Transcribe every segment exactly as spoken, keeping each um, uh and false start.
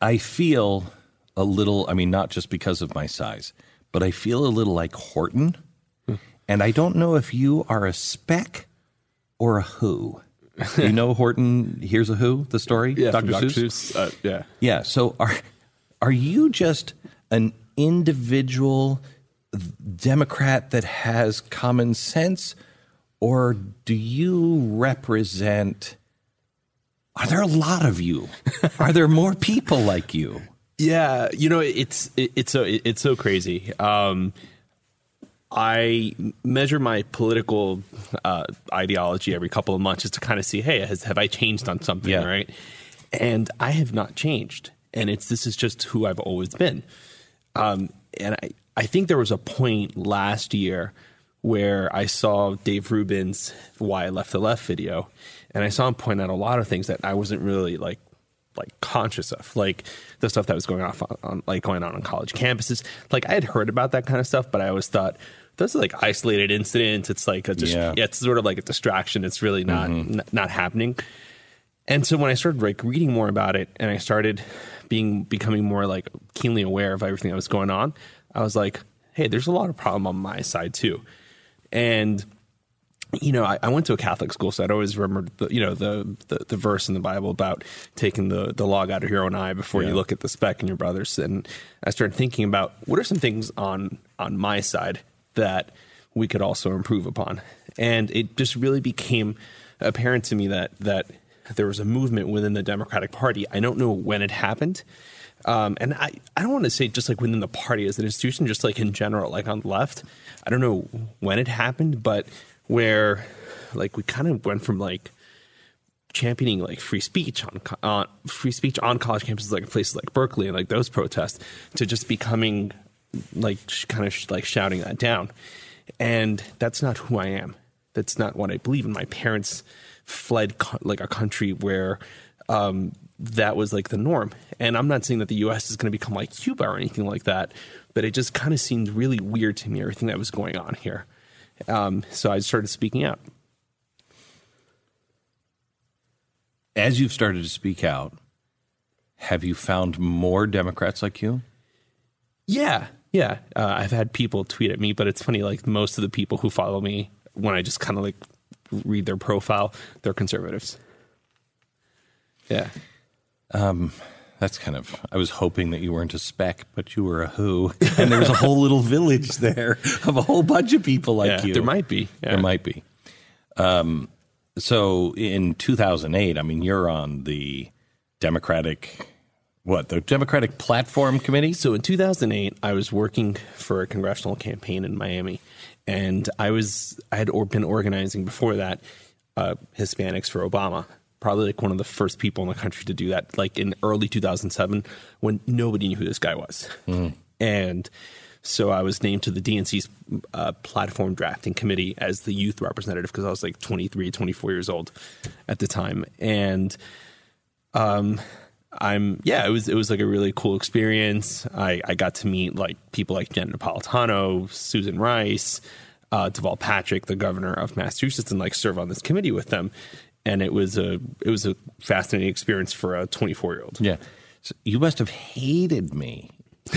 I feel a little, I mean, not just because of my size, but I feel a little like Horton. Hmm. And I don't know if you are a speck or a who. You know Horton, Here's a Who, the story? Yeah, Doctor Doctor Seuss? Seuss. Uh, yeah. Yeah, so are are you just an individual Democrat that has common sense, or do you represent, are there a lot of you? Are there more people like you? Yeah, you know, it's it, it's so it's so crazy. Um, I measure my political uh, ideology every couple of months just to kind of see, hey, has, have I changed on something, yeah. right? And I have not changed, and it's this is just who I've always been. Um, and I, I think there was a point last year where I saw Dave Rubin's "Why I Left the Left" video, and I saw him point out a lot of things that I wasn't really like. like conscious of, like the stuff that was going off on, on like going on on college campuses. Like I had heard about that kind of stuff, but I always thought those are like isolated incidents. It's like a just, yeah. yeah, it's sort of like a distraction. It's really not, mm-hmm. n- not happening. And so when I started like reading more about it and I started being, becoming more like keenly aware of everything that was going on, I was like, hey, there's a lot of problem on my side too. And you know, I, I went to a Catholic school, so I'd always remember, the, you know, the, the the verse in the Bible about taking the, the log out of your own eye before yeah. you look at the speck in your brother's. And I started thinking about what are some things on on my side that we could also improve upon. And it just really became apparent to me that that there was a movement within the Democratic Party. I don't know when it happened. Um, and I, I don't want to say just like within the party as an institution, just like in general, like on the left. I don't know when it happened, but where like we kind of went from like championing like free speech on uh, free speech on college campuses, like in places like Berkeley and like those protests, to just becoming like sh- kind of sh- like shouting that down. And that's not who I am. That's not what I believe in. My parents fled co- like a country where um, that was like the norm. And I'm not saying that the U S is going to become like Cuba or anything like that, but it just kind of seemed really weird to me, everything that was going on here. Um, so I started speaking out. As you've started to speak out, have you found more Democrats like you? Yeah, yeah. Uh, I've had people tweet at me, but it's funny, like most of the people who follow me, when I just kind of like read their profile, they're conservatives. Yeah. Um, that's kind of, I was hoping that you weren't a speck, but you were a who. And there was a whole little village there of a whole bunch of people like yeah, you. There might be. Yeah. There might be. Um, so in two thousand eight, I mean, you're on the Democratic, what, the Democratic Platform Committee? So in two thousand eight, I was working for a congressional campaign in Miami. And I was, I had been organizing before that uh, Hispanics for Obama. Probably like one of the first people in the country to do that, like in early two thousand seven, when nobody knew who this guy was. Mm. And so I was named to the D N C's uh, platform drafting committee as the youth representative because I was like twenty-three, twenty-four years old at the time. And um, I'm, yeah, it was, it was like a really cool experience. I, I got to meet like people like Jen Napolitano, Susan Rice, uh, Deval Patrick, the governor of Massachusetts, and like serve on this committee with them. And it was a it was a fascinating experience for a twenty-four-year-old. Yeah, so you must have hated me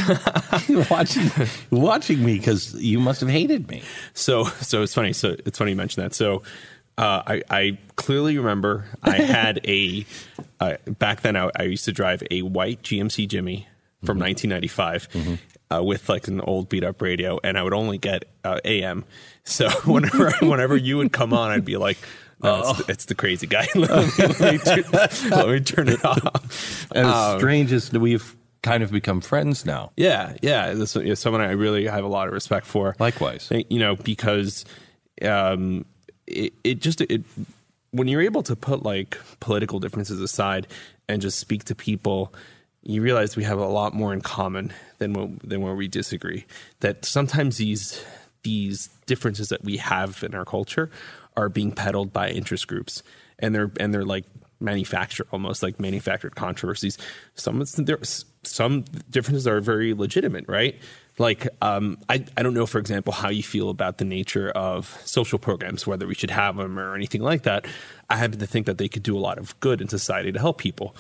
watching watching me because you must have hated me. So so it's funny. So it's funny you mentioned that. So uh, I I clearly remember I had a uh, back then I, I used to drive a white G M C Jimmy from mm-hmm. nineteen ninety-five mm-hmm. uh, with like an old beat up radio, and I would only get uh, A M. So whenever whenever you would come on, I'd be like, no, it's, the, it's the crazy guy. let, me, let, me turn, let me turn it off. As um, strange as we've kind of become friends now. Yeah, yeah. This is someone I really have a lot of respect for. Likewise. You know, because um, it, it just, it, when you're able to put like political differences aside and just speak to people, you realize we have a lot more in common than when, than where we disagree. That sometimes these these differences that we have in our culture are being peddled by interest groups, and they're and they're like manufactured, almost like manufactured controversies. Some there some differences are very legitimate, right? Like um, I I don't know, for example, how you feel about the nature of social programs, whether we should have them or anything like that. I happen to think that they could do a lot of good in society to help people.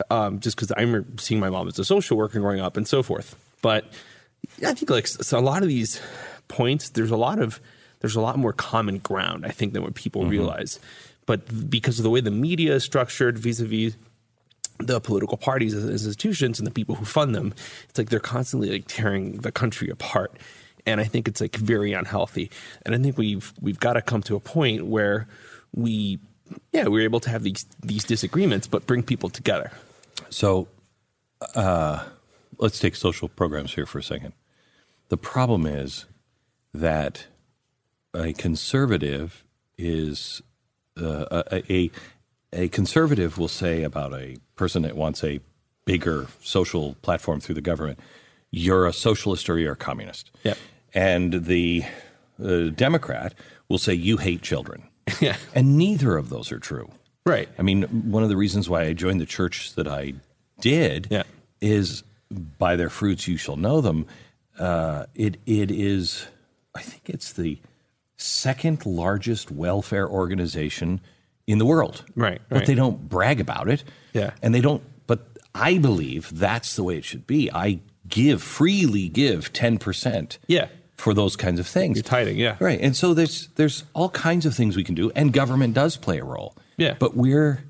um, just because I remember seeing my mom as a social worker growing up and so forth. But I think like so a lot of these points, there's a lot of there's a lot more common ground, I think, than what people mm-hmm. realize. But because of the way the media is structured vis-a-vis the political parties as institutions and the people who fund them, it's like they're constantly like tearing the country apart. And I think it's like very unhealthy. And I think we've we've got to come to a point where we, yeah, we're able to have these these disagreements, but bring people together. So uh, let's take social programs here for a second. The problem is that a conservative is uh, a, a a conservative will say about a person that wants a bigger social platform through the government, you're a socialist or you're a communist. Yep. And the uh, Democrat will say you hate children. Yeah. And neither of those are true. Right. I mean, one of the reasons why I joined the church that I did yeah. is by their fruits you shall know them. Uh, it it is, I think it's the second largest welfare organization in the world. Right, right. But they don't brag about it. Yeah. And they don't, but I believe that's the way it should be. I give, freely give ten percent. Yeah. For those kinds of things. You're tithing, yeah. Right. And so there's there's all kinds of things we can do, and government does play a role. Yeah. But we're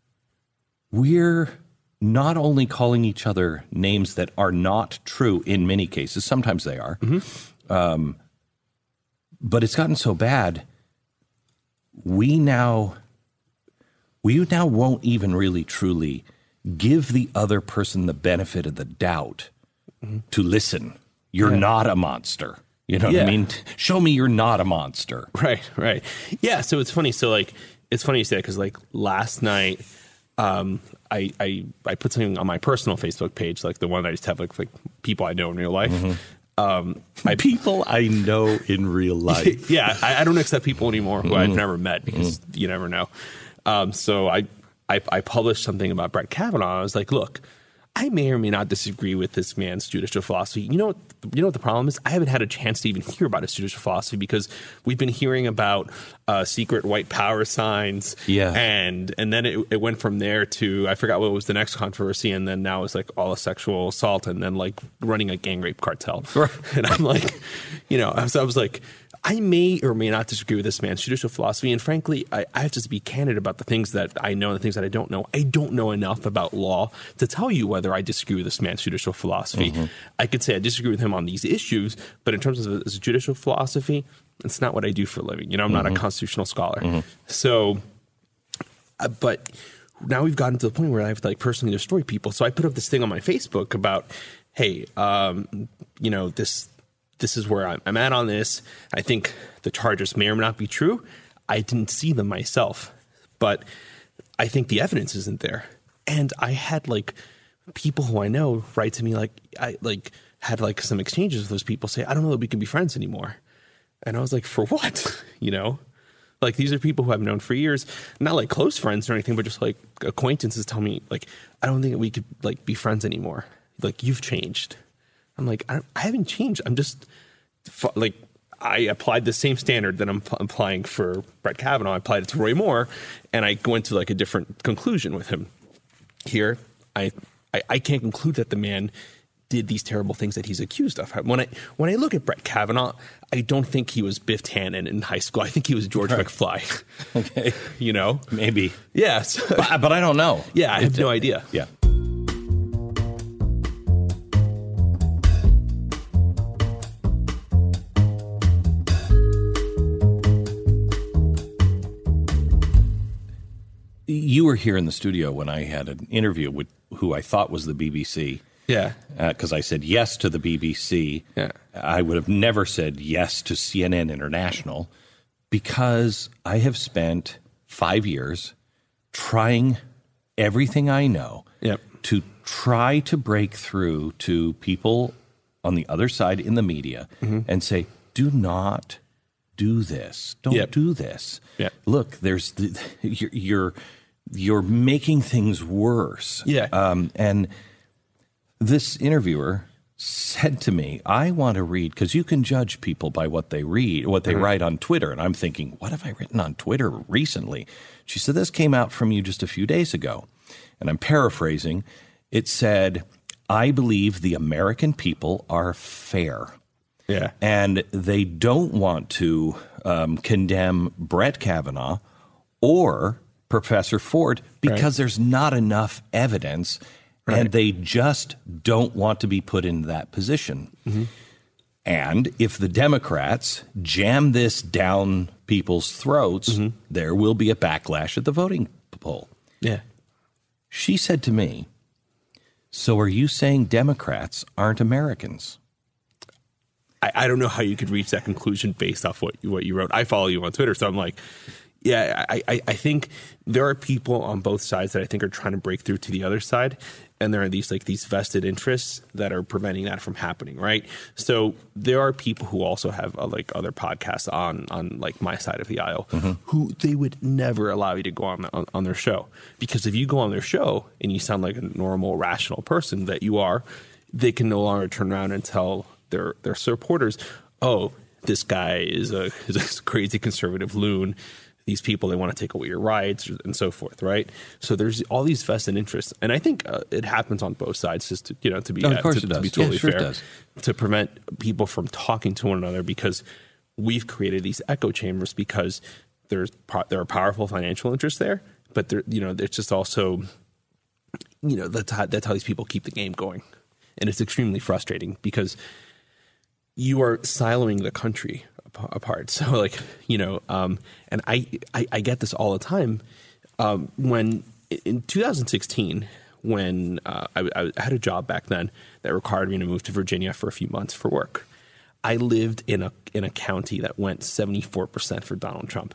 we're not only calling each other names that are not true in many cases, sometimes they are, mm-hmm. um, but it's gotten so bad, we now we now won't even really truly give the other person the benefit of the doubt mm-hmm. to listen. You're yeah. not a monster. You know what yeah. I mean? Show me you're not a monster. Right, right. Yeah, so it's funny. So, like, it's funny you say that because, like, last night, um, I, I I put something on my personal Facebook page, like the one I just have, like, like people I know in real life. Mm-hmm. Um, I, people I know in real life. yeah, I, I don't accept people anymore who mm-hmm. I've never met because mm-hmm. you never know. Um, so I, I I published something about Brett Kavanaugh. I was like, look, I may or may not disagree with this man's judicial philosophy. You know what, you know what the problem is? I haven't had a chance to even hear about his judicial philosophy because we've been hearing about uh, secret white power signs. Yeah. And and then it, it went from there to, I forgot what was the next controversy. And then now it's like all a sexual assault and then like running a gang rape cartel. Right. And I'm like, you know, I was, I was like, I may or may not disagree with this man's judicial philosophy. And frankly, I, I have to be candid about the things that I know and the things that I don't know. I don't know enough about law to tell you whether I disagree with this man's judicial philosophy. Mm-hmm. I could say I disagree with him on these issues, but in terms of his judicial philosophy, it's not what I do for a living. You know, I'm mm-hmm. not a constitutional scholar. Mm-hmm. So, uh, but now we've gotten to the point where I have to like personally destroy people. So I put up this thing on my Facebook about, hey, um, you know, this this is where I'm, I'm at on this. I think the charges may or may not be true. I didn't see them myself, but I think the evidence isn't there. And I had like people who I know write to me like I like had like some exchanges with those people say, I don't know that we can be friends anymore. And I was like, for what? You know, like these are people who I've known for years, not like close friends or anything, but just like acquaintances tell me like, I don't think we could like be friends anymore. Like you've changed. I'm like, I, I haven't changed. I'm just like, I applied the same standard that I'm applying for Brett Kavanaugh. I applied it to Roy Moore, and I went to like a different conclusion with him. Here, I, I I can't conclude that the man did these terrible things that he's accused of. When I when I look at Brett Kavanaugh, I don't think he was Biff Tannen in high school. I think he was George right. McFly. Okay, you know, maybe. Yes, but, but I don't know. Yeah, I have no idea. Yeah. You were here in the studio when I had an interview with who I thought was the B B C. Yeah. Because uh, I said yes to the B B C. Yeah. I would have never said yes to C N N International because I have spent five years trying everything I know yep. to try to break through to people on the other side in the media mm-hmm. and say, do not do this. Don't yep. do this. Yep. Look, there's the, you're, you're you're making things worse. Yeah. Um, and this interviewer said to me, I want to read, because you can judge people by what they read, what they mm-hmm. write on Twitter. And I'm thinking, what have I written on Twitter recently? She said, this came out from you just a few days ago. and I'm paraphrasing, it said, I believe the American people are fair. Yeah. And they don't want to um, condemn Brett Kavanaugh or Professor Ford because Right. there's not enough evidence, Right. and they just don't want to be put in that position. Mm-hmm. And if the Democrats jam this down people's throats, mm-hmm. there will be a backlash at the voting poll. Yeah. She said to me, so are you saying Democrats aren't Americans? I, I don't know how you could reach that conclusion based off what you, what you wrote. I follow you on Twitter, so I'm like, yeah, I, I, I think there are people on both sides that I think are trying to break through to the other side, and there are these like these vested interests that are preventing that from happening, right? So there are people who also have uh, like other podcasts on on like my side of the aisle, mm-hmm. who they would never allow you to go on, on on their show, because if you go on their show and you sound like a normal, rational person that you are, they can no longer turn around and tell their their supporters, oh, this guy is a is a crazy conservative loon. These people, they want to take away your rights and so forth, right? So there's all these vested interests, and I think uh, it happens on both sides. Just to, you know, to be no, of course to, it does. to be totally yeah, sure fair, it does. To prevent people from talking to one another, because we've created these echo chambers because there's there are powerful financial interests there, but there, you know, it's just also, you know, that's how, that's how these people keep the game going, and it's extremely frustrating because you are siloing the country apart. So like, you know, um, and I, I, I get this all the time. Um, when in two thousand sixteen, when uh, I, I had a job back then that required me to move to Virginia for a few months for work, I lived in a in a county that went seventy-four percent for Donald Trump.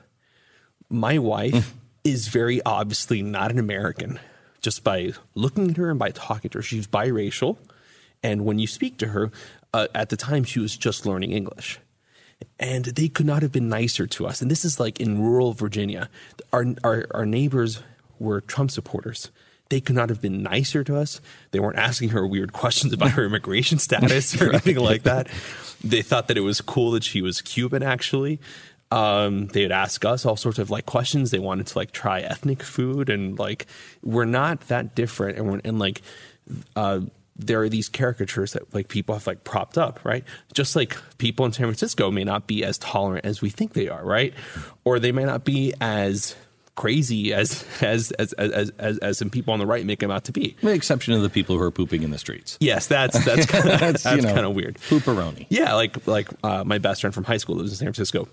My wife is very obviously not an American just by looking at her and by talking to her. She's biracial. And when you speak to her, uh, at the time she was just learning English. And they could not have been nicer to us. And this is like in rural Virginia. Our, our our neighbors were Trump supporters. They could not have been nicer to us. They weren't asking her weird questions about her immigration status or anything like that. They thought that it was cool that she was Cuban, actually. Um, they would ask us all sorts of like questions. They wanted to like try ethnic food, and like we're not that different. And we're and like uh there are these caricatures that like people have like propped up, right? Just like people in San Francisco may not be as tolerant as we think they are, right? Or they may not be as crazy as as as as as, as some people on the right make them out to be. With the exception of the people who are pooping in the streets. Yes, that's that's kind of, that's, that's you know, kind of weird. Pooperoni. Yeah, like like uh, my best friend from high school lives in San Francisco.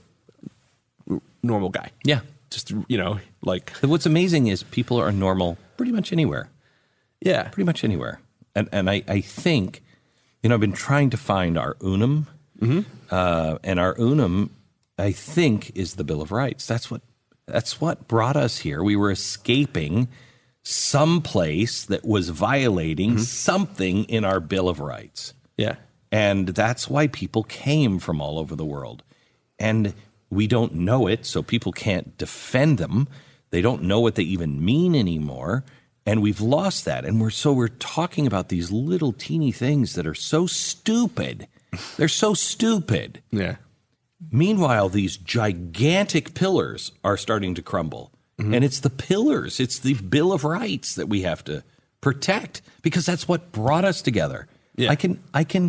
Normal guy. Yeah, just you know, like what's amazing is people are normal pretty much anywhere. Yeah, pretty much anywhere. And and I, I think, you know, I've been trying to find our unum, mm-hmm. uh, and our unum, I think, is the Bill of Rights. That's what that's what brought us here. We were escaping some place that was violating mm-hmm. something in our Bill of Rights. Yeah, and that's why people came from all over the world, and we don't know it, so people can't defend them. They don't know what they even mean anymore. And we've lost that. And we're so we're talking about these little teeny things that are so stupid. They're so stupid. Yeah. Meanwhile, these gigantic pillars are starting to crumble. Mm-hmm. And it's the pillars, it's the Bill of Rights that we have to protect, because that's what brought us together. Yeah. I can I can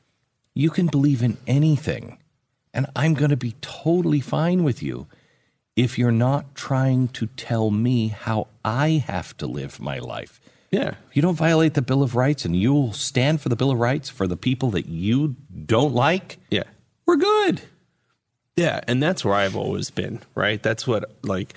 you can believe in anything, and I'm going to be totally fine with you if you're not trying to tell me how I have to live my life. Yeah. You don't violate the Bill of Rights, and you'll stand for the Bill of Rights for the people that you don't like. Yeah. We're good. Yeah. And that's where I've always been, right? That's what, like,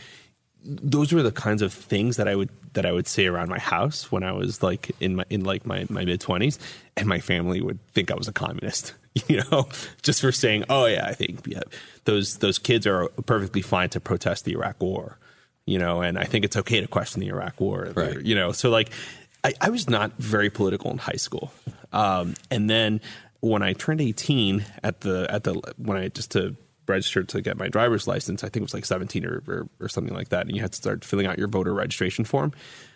those were the kinds of things that I would, that I would say around my house when I was like in my, in like my, my mid twenties, and my family would think I was a communist. You know, just for saying, oh, yeah, I think yeah, those those kids are perfectly fine to protest the Iraq war, you know, and I think it's OK to question the Iraq war. Right. You know, so like I, I was not very political in high school. Um, and then when I turned eighteen at the at the when I just to register to get my driver's license, I think it was like seventeen or, or, or something like that. And you had to start filling out your voter registration form.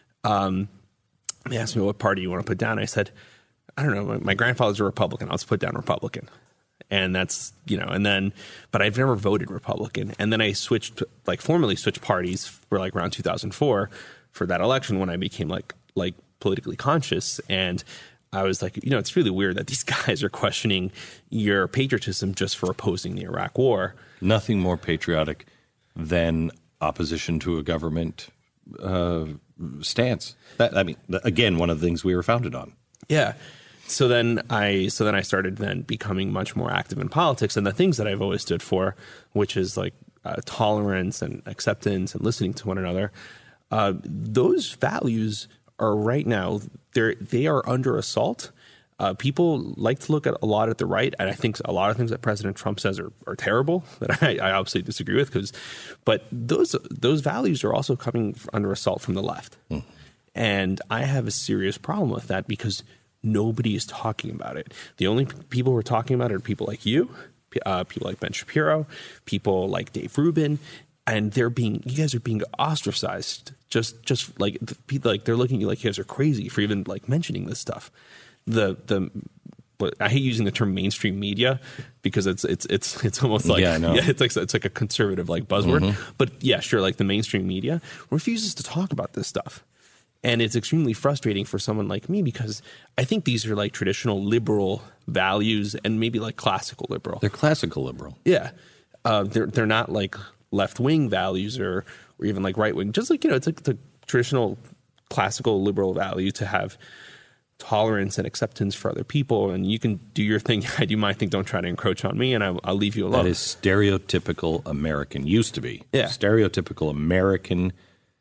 Um, they asked me what party you want to put down. I said, I don't know, my, my grandfather's a Republican. I'll just put down Republican. And that's, you know, and then, but I've never voted Republican. And then I switched, like formally switched parties for like around two thousand four for that election when I became like like politically conscious. And I was like, you know, it's really weird that these guys are questioning your patriotism just for opposing the Iraq War. Nothing more patriotic than opposition to a government uh, stance. That, I mean, again, one of the things we were founded on. Yeah. So then I so then I started then becoming much more active in politics, and the things that I've always stood for, which is like uh, tolerance and acceptance and listening to one another. Uh, those values are right now they they are under assault. Uh, people like to look at a lot at the right, and I think a lot of things that President Trump says are, are terrible. That I, I obviously disagree with, because, but those those values are also coming under assault from the left, mm. and I have a serious problem with that because nobody is talking about it. The only p- people who are talking about it are people like you, uh, people like Ben Shapiro, people like Dave Rubin, and they're being you guys are being ostracized. Just just like people like they're looking at you like you guys are crazy for even like mentioning this stuff. The the but I hate using the term mainstream media because it's it's it's it's almost like yeah, I know. yeah it's like it's like a conservative like buzzword. Mm-hmm. But yeah, sure, like the mainstream media refuses to talk about this stuff. And it's extremely frustrating for someone like me because I think these are like traditional liberal values and maybe like classical liberal. They're classical liberal. Yeah. Uh, they're they're not like left wing values or or even like right wing. Just like, you know, it's like the traditional classical liberal value to have tolerance and acceptance for other people. And you can do your thing. I do my thing. Don't try to encroach on me, and I, I'll leave you alone. That is stereotypical American. Used to be. Yeah. Stereotypical American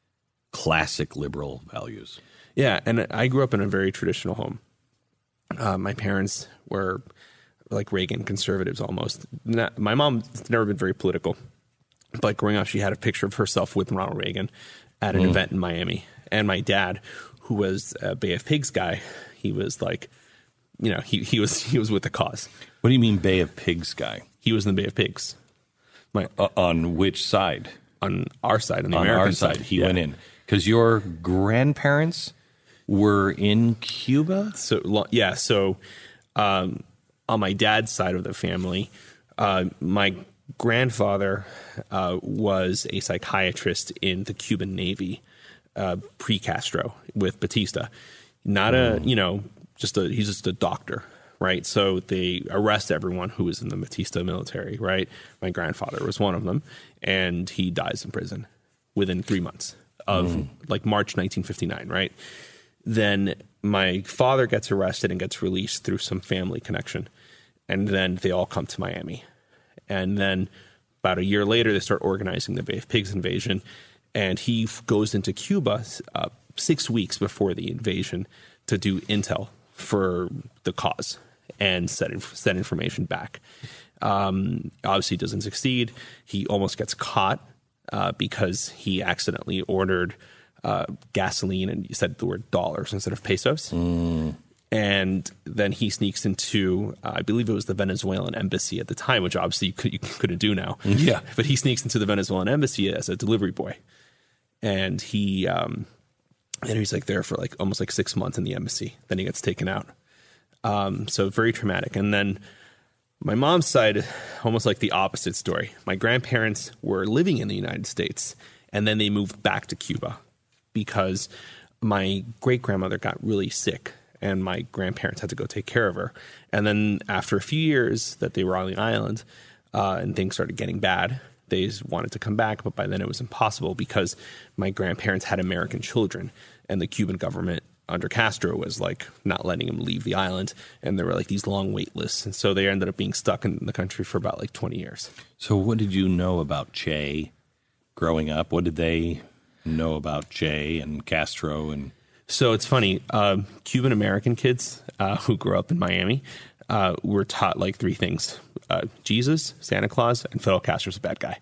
classic liberal values. Yeah, and I grew up in a very traditional home. Uh, my parents were like Reagan conservatives almost. Not, my mom's never been very political, but growing up, she had a picture of herself with Ronald Reagan at an mm. event in Miami. And my dad, who was a Bay of Pigs guy, he was like, you know, he he was he was with the cause. What do you mean Bay of Pigs guy? He was in the Bay of Pigs. My, uh, on which side? On our side, on the on American our side. side. He yeah. went in. Because your grandparents were in Cuba? So yeah, so um, on my dad's side of the family, uh, my grandfather uh, was a psychiatrist in the Cuban Navy uh, pre-Castro with Batista. Not a, you know, just a, he's just a doctor, right? So they arrest everyone who was in the Batista military, right? My grandfather was one of them, and he dies in prison within three months. Of mm. like March nineteen fifty-nine, right? Then my father gets arrested and gets released through some family connection. And then they all come to Miami. And then about a year later, they start organizing the Bay of Pigs invasion. And he f- goes into Cuba uh, six weeks before the invasion to do intel for the cause and send, inf- send information back. Um, obviously doesn't succeed. He almost gets caught. Uh, because he accidentally ordered uh, gasoline and said the word dollars instead of pesos. Mm. And then he sneaks into, uh, I believe it was the Venezuelan embassy at the time, which obviously you, could, you couldn't do now. Yeah. But he sneaks into the Venezuelan embassy as a delivery boy. And he, um, and he's like there for like almost like six months in the embassy. Then he gets taken out. Um, so very traumatic. And then my mom's side, almost like the opposite story. My grandparents were living in the United States, and then they moved back to Cuba because my great-grandmother got really sick, and my grandparents had to go take care of her. And then after a few years that they were on the island uh, and things started getting bad, they wanted to come back, but by then it was impossible because my grandparents had American children, and the Cuban government under Castro was like not letting him leave the island, and there were like these long wait lists, and so they ended up being stuck in the country for about like twenty years. So what did you know about Che growing up? What did they know about Che and Castro? And so it's funny, uh, Cuban American kids uh, who grew up in Miami uh, were taught like three things: uh, Jesus, Santa Claus, and Fidel Castro's a bad guy.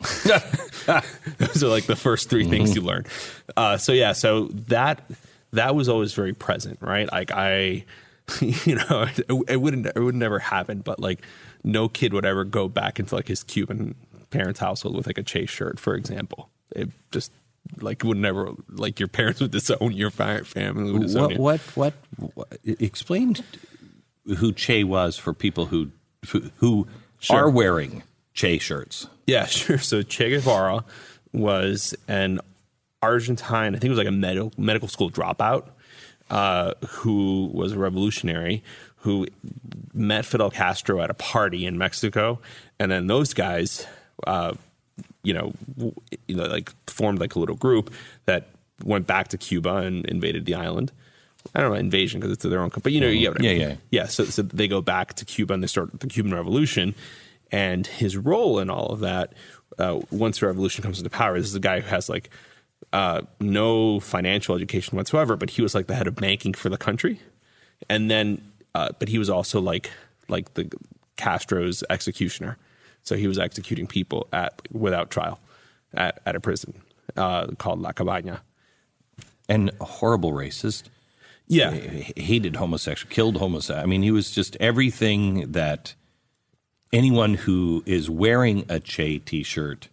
Those are like the first three mm-hmm. things you learn. Uh, so yeah, so that. That was always very present, right? Like I, you know, it, it wouldn't, it would never happen, but like no kid would ever go back into like his Cuban parents' household with like a Che shirt, for example. It just like would never, like your parents would disown your family. Would disown what, you. what, what, what, explain who Che was for people who, who, who sure. are wearing Che shirts. Yeah, sure. So Che Guevara was an Argentine, I think it was like a medical medical school dropout, uh, who was a revolutionary who met Fidel Castro at a party in Mexico, and then those guys, uh, you know, w- you know, like formed like a little group that went back to Cuba and invaded the island. I don't know, invasion because it's their own, but you know, you get what I mean. Yeah, yeah, yeah. So, so they go back to Cuba and they start the Cuban Revolution, and his role in all of that, uh, once the revolution comes into power, this is a guy who has like uh, no financial education whatsoever, but he was like the head of banking for the country, and then, uh, but he was also like like the Castro's executioner, so he was executing people at without trial at at a prison uh, called La Cabaña, and a horrible racist. Yeah, H- hated homosexual, killed homosexual. I mean, he was just everything that anyone who is wearing a Che T-shirt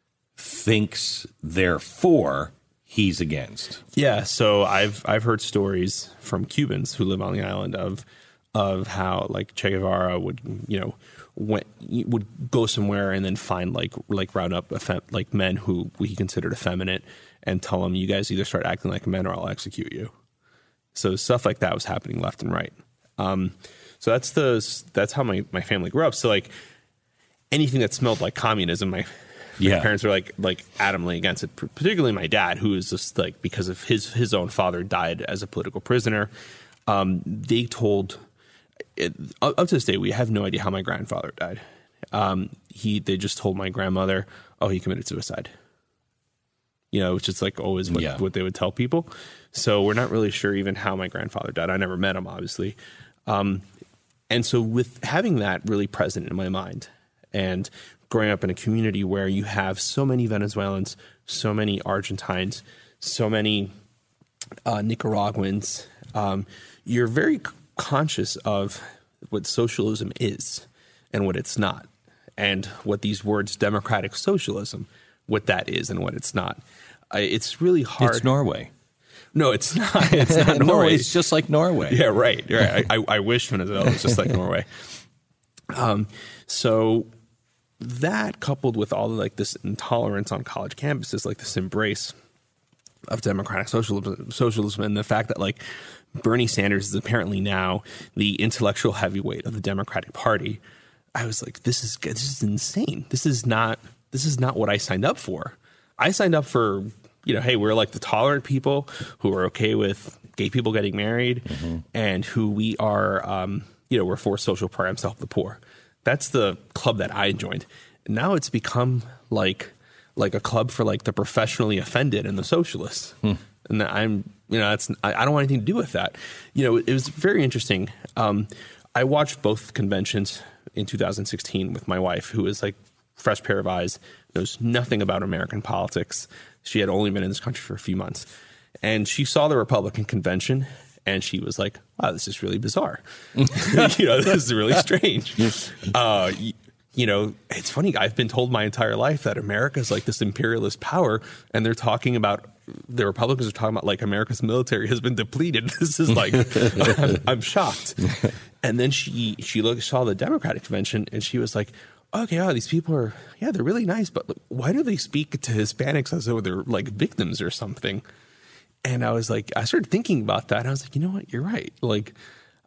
thinks, therefore, he's against. Yeah, so I've I've heard stories from Cubans who live on the island of of how like Che Guevara would you know went, would go somewhere and then find like like round up effem- like men who he considered effeminate and tell them, you guys either start acting like men or I'll execute you. So stuff like that was happening left and right. Um, so that's the that's how my, my family grew up. So like anything that smelled like communism, my, my Yeah. parents were like like adamantly against it. Particularly my dad, who is just like because of his his own father died as a political prisoner. Um, they told it, up to this day we have no idea how my grandfather died. Um, he they just told my grandmother, oh, he committed suicide. You know, which is like always what, Yeah. what they would tell people. So we're not really sure even how my grandfather died. I never met him, obviously. Um, and so with having that really present in my mind and growing up in a community where you have so many Venezuelans, so many Argentines, so many uh, Nicaraguans, um, you're very c- conscious of what socialism is and what it's not, and what these words democratic socialism, what that is and what it's not. Uh, it's really hard. It's Norway. No, it's not. It's not No, Norway. it's just like Norway. Yeah, right. Right. I, I, I wish Venezuela was just like Norway. Um, so that coupled with all like this intolerance on college campuses, like this embrace of democratic socialism, socialism, and the fact that like Bernie Sanders is apparently now the intellectual heavyweight of the Democratic Party, I was like, this is this is insane. This is not this is not what I signed up for. I signed up for, you know, hey, we're like the tolerant people who are okay with gay people getting married, mm-hmm. and who we are, um, you know, we're for social programs to help the poor. That's the club that I joined. Now it's become like like a club for like the professionally offended and the socialists. Hmm. And I'm, you know, that's I, I don't want anything to do with that. You know, it was very interesting. Um, I watched both conventions in two thousand sixteen with my wife, who is like fresh pair of eyes, knows nothing about American politics. She had only been in this country for a few months. And she saw the Republican convention and she was like, wow, this is really bizarre. You know, this is really strange. Uh, you, you know, it's funny. I've been told my entire life that America is like this imperialist power, and they're talking about, the Republicans are talking about like America's military has been depleted. This is like, I'm, I'm shocked. And then she, she looked, saw the Democratic convention and she was like, okay, oh, these people are, yeah, they're really nice, but why do they speak to Hispanics as though they're like victims or something? And I was like, I started thinking about that. And I was like, you know what? You're right. Like,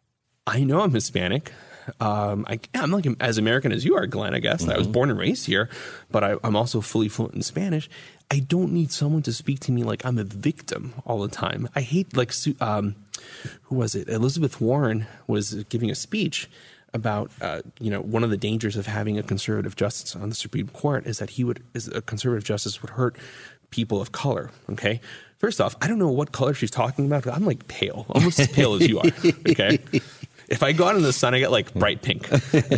I know I'm Hispanic. Um, I, I'm like as American as you are, Glenn, I guess. Mm-hmm. I was born and raised here, but I, I'm also fully fluent in Spanish. I don't need someone to speak to me like I'm a victim all the time. I hate like, um, who was it? Elizabeth Warren was giving a speech about, uh, you know, one of the dangers of having a conservative justice on the Supreme Court is that he would, is a conservative justice would hurt people of color. Okay. First off, I don't know what color she's talking about. I'm like pale, almost as pale as you are. Okay. If I go out in the sun, I get like bright pink.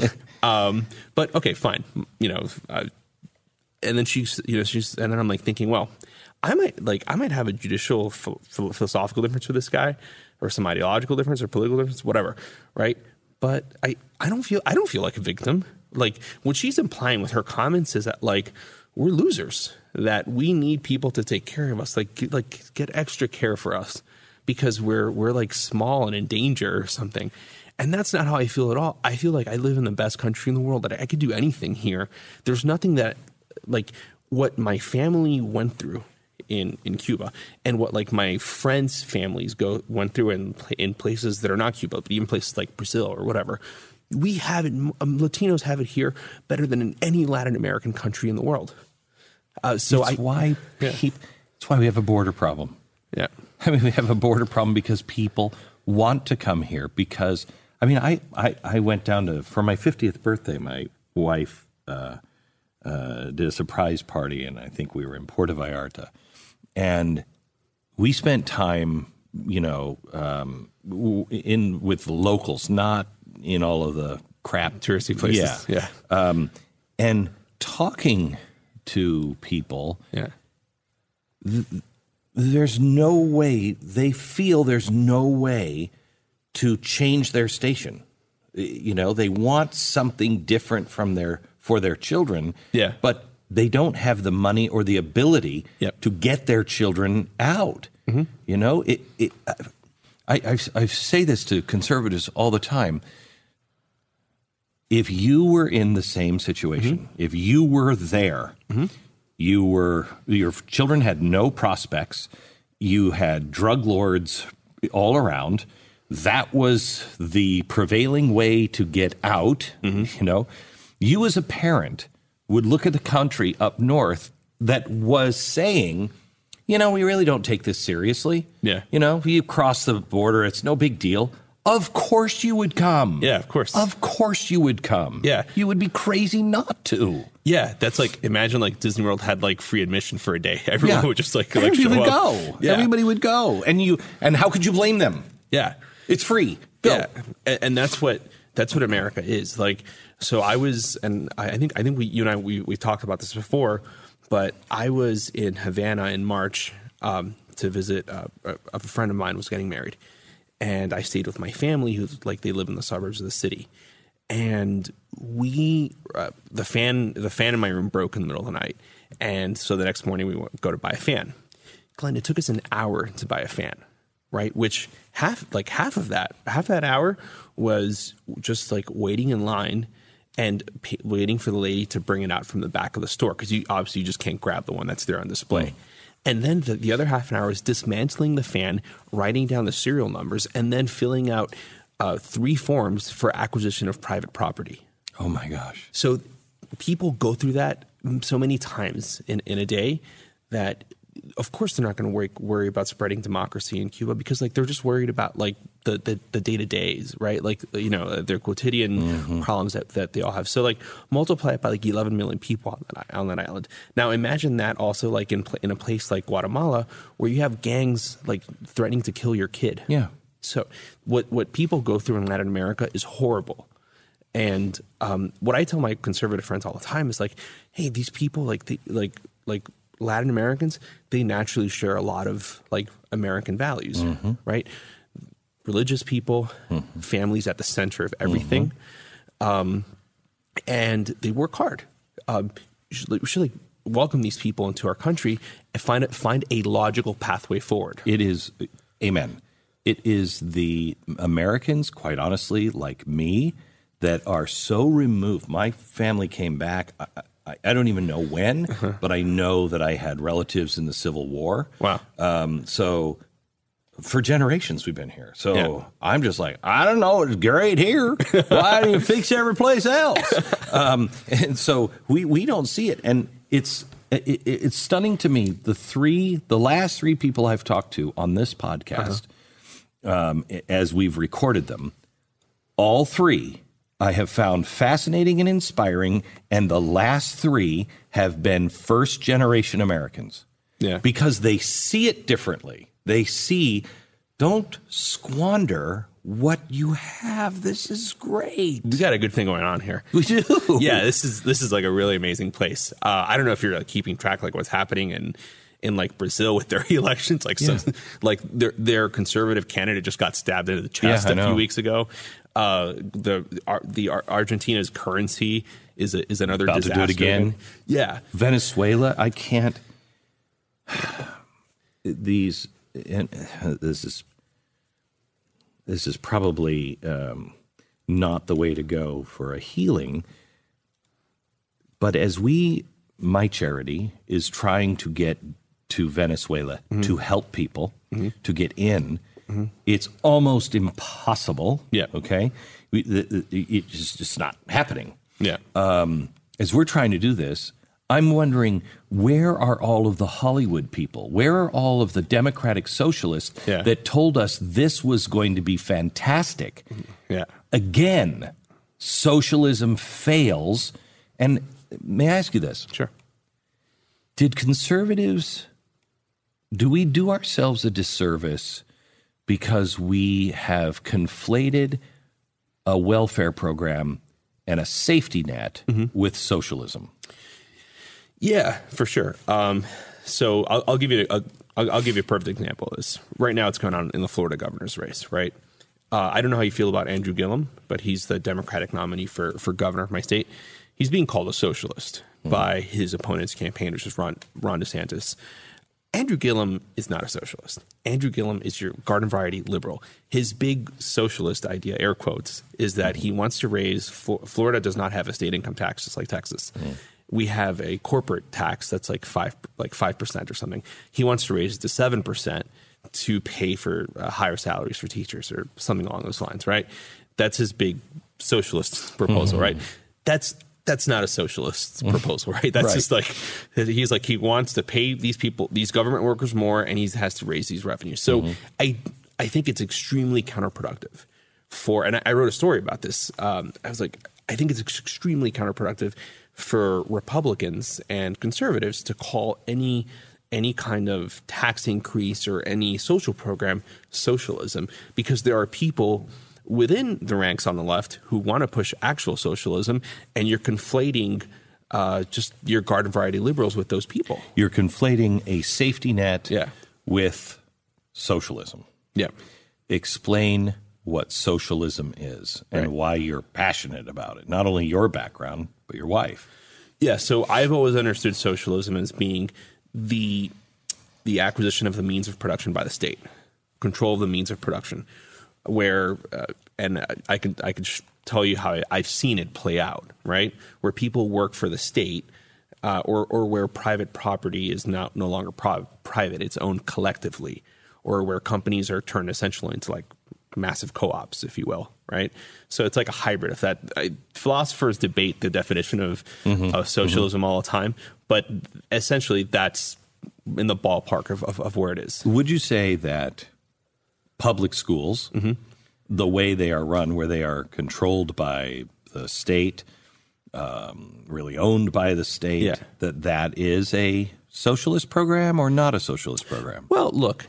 Um, but okay, fine. You know, uh, and then she's, you know, she's, and then I'm like thinking, well, I might like, I might have a judicial ph- philosophical difference with this guy, or some ideological difference or political difference, whatever. Right. But I, I don't feel, I don't feel like a victim. Like what she's implying with her comments is that like, we're losers, that we need people to take care of us, like, get, like get extra care for us because we're, we're like small and in danger or something. And that's not how I feel at all. I feel like I live in the best country in the world, that I, I could do anything here. There's nothing that, like, what my family went through in, in Cuba, and what like my friends' families go went through in in places that are not Cuba, but even places like Brazil or whatever. We have it. Um, Latinos have it here better than in any Latin American country in the world. Uh, so it's I, why yeah. peop, it's why we have a border problem. Yeah, I mean, we have a border problem because people want to come here because, I mean, I, I, I went down to, for my fiftieth birthday, my wife uh, uh, did a surprise party, and I think we were in Puerto Vallarta. And we spent time, you know, um, in with the locals, not in all of the crap. Touristy places. Yeah. yeah. Um, and talking to people. Yeah. Th- there's no way, they feel there's no way to change their station. You know, they want something different from their for their children, yeah. but they don't have the money or the ability yep. to get their children out. Mm-hmm. You know, it. it I, I I say this to conservatives all the time. If you were in the same situation, mm-hmm. if you were there, mm-hmm. you were your children had no prospects, you had drug lords all around. That was the prevailing way to get out. Mm-hmm. You know, you as a parent would look at the country up north that was saying, you know, we really don't take this seriously. Yeah. You know, you cross the border, it's no big deal. Of course you would come. Yeah, of course. Of course you would come. Yeah. You would be crazy not to. Yeah, that's like, imagine like Disney World had like free admission for a day. Everyone yeah. would just like, like Everybody show would up. go. Yeah. Everybody would go. And you and how could you blame them? Yeah. It's free. Go. Yeah. And, and that's what that's what America is. Like, so I was, and I, I think I think we you and I we we talked about this before, but I was in Havana in March um, to visit uh, a, a friend of mine was getting married. And I stayed with my family, who's like they live in the suburbs of the city. And we, uh, the fan, the fan in my room broke in the middle of the night, and so the next morning we went, go to buy a fan. Glenn, it took us an hour to buy a fan, right? Which half, like half of that, half that hour was just like waiting in line and pay, waiting for the lady to bring it out from the back of the store because you obviously you just can't grab the one that's there on display. Mm. And then the, the other half an hour is dismantling the fan, writing down the serial numbers, and then filling out uh, three forms for acquisition of private property. Oh, my gosh. So people go through that so many times in, in a day that, of course, they're not going to worry, worry about spreading democracy in Cuba because, like, they're just worried about, like, the, the, the day-to-days, right? Like, you know, their quotidian mm-hmm. problems that, that they all have. So, like, multiply it by, like, eleven million people on that, on that island. Now, imagine that also, like, in, in a place like Guatemala where you have gangs, like, threatening to kill your kid. Yeah. So what, what people go through in Latin America is horrible. And um, what I tell my conservative friends all the time is, like, hey, these people, like, they, like, like, Latin Americans, they naturally share a lot of like American values, mm-hmm. right? Religious people, mm-hmm. families at the center of everything. Mm-hmm. Um, and they work hard. Um, we should, we should like welcome these people into our country and find it, find a logical pathway forward. It is, amen. It is the Americans, quite honestly, like me, that are so removed. My family came back. I, I don't even know when, uh-huh. but I know that I had relatives in the Civil War. Wow. Um, so for generations we've been here. So yeah. I'm just like, I don't know, it's great here. Why do you fix every place else? Um, and so we, we don't see it. And it's it, it's stunning to me. The three, the last three people I've talked to on this podcast, uh-huh. um, as we've recorded them, all three I have found fascinating and inspiring, and the last three have been first-generation Americans. Yeah. Because they see it differently. They see, don't squander what you have. This is great. We got a good thing going on here. We do. Yeah, this is this is like a really amazing place. Uh, I don't know if you're like, keeping track like what's happening in in like Brazil with their elections. Like, yeah. some, like their their conservative candidate just got stabbed into the chest yeah, a few weeks ago. Uh, the Ar- the Ar- Argentina's currency is a, is another About disaster. to do it again. Yeah, Venezuela. I can't. These and this is this is probably um, not the way to go for a healing. But as we, my charity is trying to get to Venezuela Mm-hmm. to help people to get in, mm-hmm. it's almost impossible. Yeah. Okay. We, the, the, it's just it's not happening. Yeah. Um, as we're trying to do this, I'm wondering, where are all of the Hollywood people? Where are all of the Democratic socialists Yeah. that told us this was going to be fantastic? Yeah. Again, socialism fails. And may I ask you this? Sure. Did conservatives, do we do ourselves a disservice because we have conflated a welfare program and a safety net mm-hmm. with socialism? Yeah, for sure. Um, so I'll, I'll give you a, I'll, I'll give you a perfect example of this. Right now, it's going on in the Florida governor's race, right? Uh, I don't know how you feel about Andrew Gillum, but he's the Democratic nominee for, for governor of my state. He's being called a socialist mm-hmm. by his opponent's campaign, which is Ron, Ron DeSantis. Andrew Gillum is not a socialist. Andrew Gillum is your garden variety liberal. His big socialist idea, air quotes, is that he wants to raise – Florida does not have a state income tax just like Texas. Mm-hmm. We have a corporate tax that's like five, like five percent or something. He wants to raise it to seven percent to pay for uh, higher salaries for teachers or something along those lines, right? That's his big socialist proposal, mm-hmm. right? That's that's not a socialist proposal, right? That's right. just like he's like he wants to pay these people, these government workers more, and he has to raise these revenues. So mm-hmm. I I think it's extremely counterproductive for, and I, I wrote a story about this. Um, I was like, I think it's extremely counterproductive for Republicans and conservatives to call any any kind of tax increase or any social program socialism, because there are people within the ranks on the left who want to push actual socialism, and you're conflating uh, just your garden variety liberals with those people. You're conflating a safety net yeah. with socialism. Yeah. Explain what socialism is and right. why you're passionate about it. Not only your background, but your wife. Yeah, so I've always understood socialism as being the the acquisition of the means of production by the state, control of the means of production, where uh, and I can I can sh- tell you how I, I've seen it play out, right? Where people work for the state, uh, or or where private property is not no longer pro- private; it's owned collectively, or where companies are turned essentially into like massive co-ops, if you will, right? So it's like a hybrid of that. I, philosophers debate the definition of, mm-hmm. of socialism mm-hmm. all the time, but essentially that's in the ballpark of, of, of where it is. Would you say that public schools, mm-hmm. the way they are run, where they are controlled by the state, um, really owned by the state, yeah. that that is a socialist program or not a socialist program? Well, look,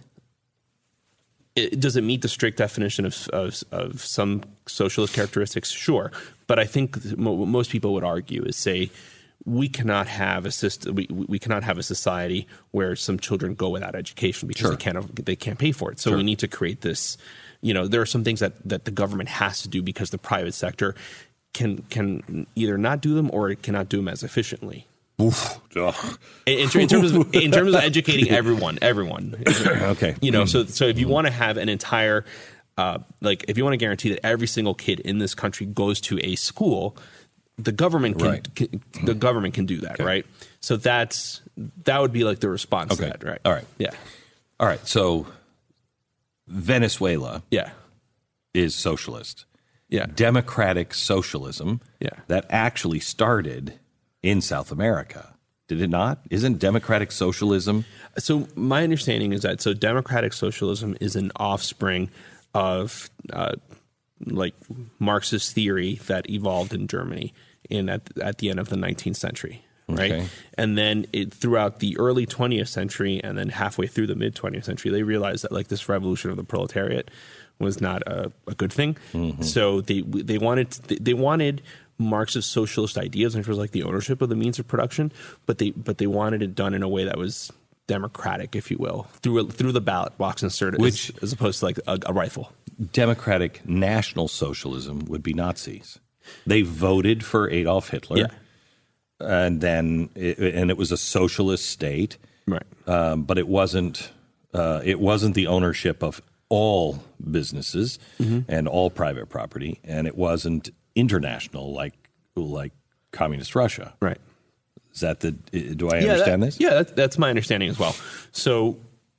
It, does it meet the strict definition of, of of some socialist characteristics? Sure, but I think what most people would argue is say we cannot have a system, we, we cannot have a society where some children go without education because sure. they can't they can't pay for it. So sure. we need to create this. You know, there are some things that, that the government has to do because the private sector can can either not do them or it cannot do them as efficiently. Oof. In, in terms of in terms of educating everyone, everyone. Okay. You know, so so if you want to have an entire, uh, like if you want to guarantee that every single kid in this country goes to a school, the government can, right. can the government can do that, okay. right? So that's that would be like the response okay. to that, right? All right. Yeah. All right. So Venezuela, yeah, is socialist. Yeah. Democratic socialism. Yeah. That actually started in South America, did it not? Isn't democratic socialism? So my understanding is that so democratic socialism is an offspring of uh, like Marxist theory that evolved in Germany in at, at the end of the nineteenth century, right? Okay. And then it, throughout the early twentieth century and then halfway through the mid twentieth century, they realized that like this revolution of the proletariat was not a, a good thing. Mm-hmm. So they they wanted to, they wanted Marxist socialist ideas, which was like the ownership of the means of production, but they but they wanted it done in a way that was democratic, if you will, through through the ballot box inserted, which as, as opposed to like a, a rifle. Democratic National Socialism would be Nazis. They voted for Adolf Hitler, yeah. and then it, and it was a socialist state, right? Um, but it wasn't uh, it wasn't the ownership of all businesses mm-hmm. and all private property, and it wasn't international like like communist Russia. Right. Is that the? Do I yeah, understand that, this? Yeah, that, that's my understanding as well. So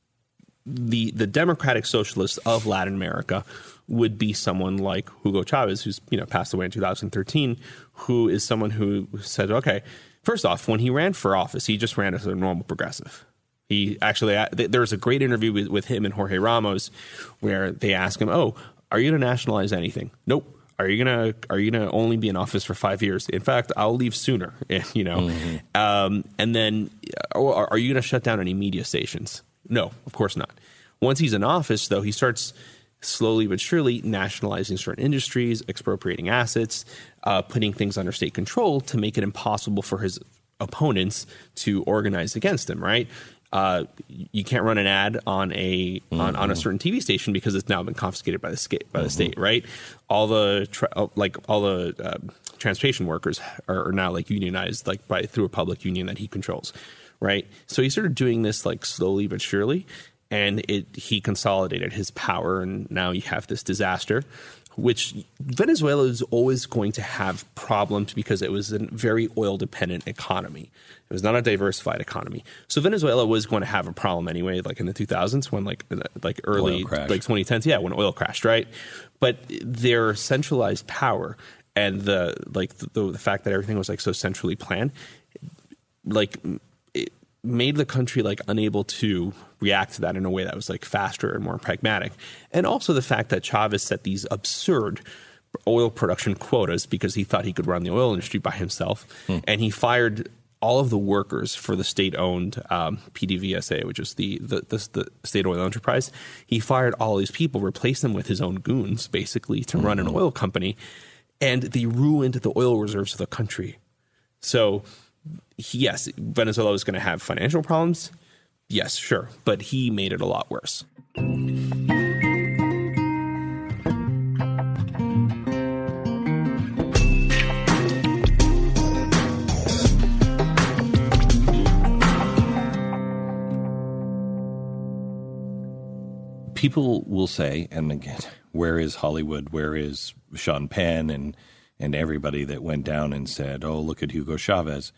the the democratic socialists of Latin America would be someone like Hugo Chavez, who's you know passed away in two thousand thirteen, who is someone who said, okay, first off, when he ran for office, he just ran as a normal progressive. He actually, there was a great interview with, with him and Jorge Ramos where they asked him, oh, are you going to nationalize anything? Nope. Are you gonna Are you gonna only be in office for five years? In fact, I'll leave sooner. You know, mm-hmm. um, and then or are you gonna shut down any media stations? No, of course not. Once he's in office, though, he starts slowly but surely nationalizing certain industries, expropriating assets, uh, putting things under state control to make it impossible for his opponents to organize against him. Right. Uh, you can't run an ad on a mm-hmm. on, on a certain T V station because it's now been confiscated by the state. By the mm-hmm. state, right? All the tra- like all the uh, transportation workers are, are now like unionized, like by through a public union that he controls, right? So he started doing this like slowly but surely, and it he consolidated his power, and now you have this disaster. Which Venezuela is always going to have problems because it was a very oil-dependent economy. It was not a diversified economy. So Venezuela was going to have a problem anyway, like in the two thousands when like like early like twenty tens, yeah, when oil crashed, right? But their centralized power and the like the, the fact that everything was like so centrally planned, like it made the country like unable to react to that in a way that was like faster and more pragmatic. And also the fact that Chavez set these absurd oil production quotas because he thought he could run the oil industry by himself. Hmm. And he fired all of the workers for the state-owned um, P D V S A, which is the, the, the, the state oil enterprise. He fired all these people, replaced them with his own goons, basically, to mm-hmm. run an oil company. And they ruined the oil reserves of the country. So yes, Venezuela was going to have financial problems. Yes, sure. But he made it a lot worse. People will say, and again, where is Hollywood? Where is Sean Penn and and everybody that went down and said, oh, look at Hugo Chavez?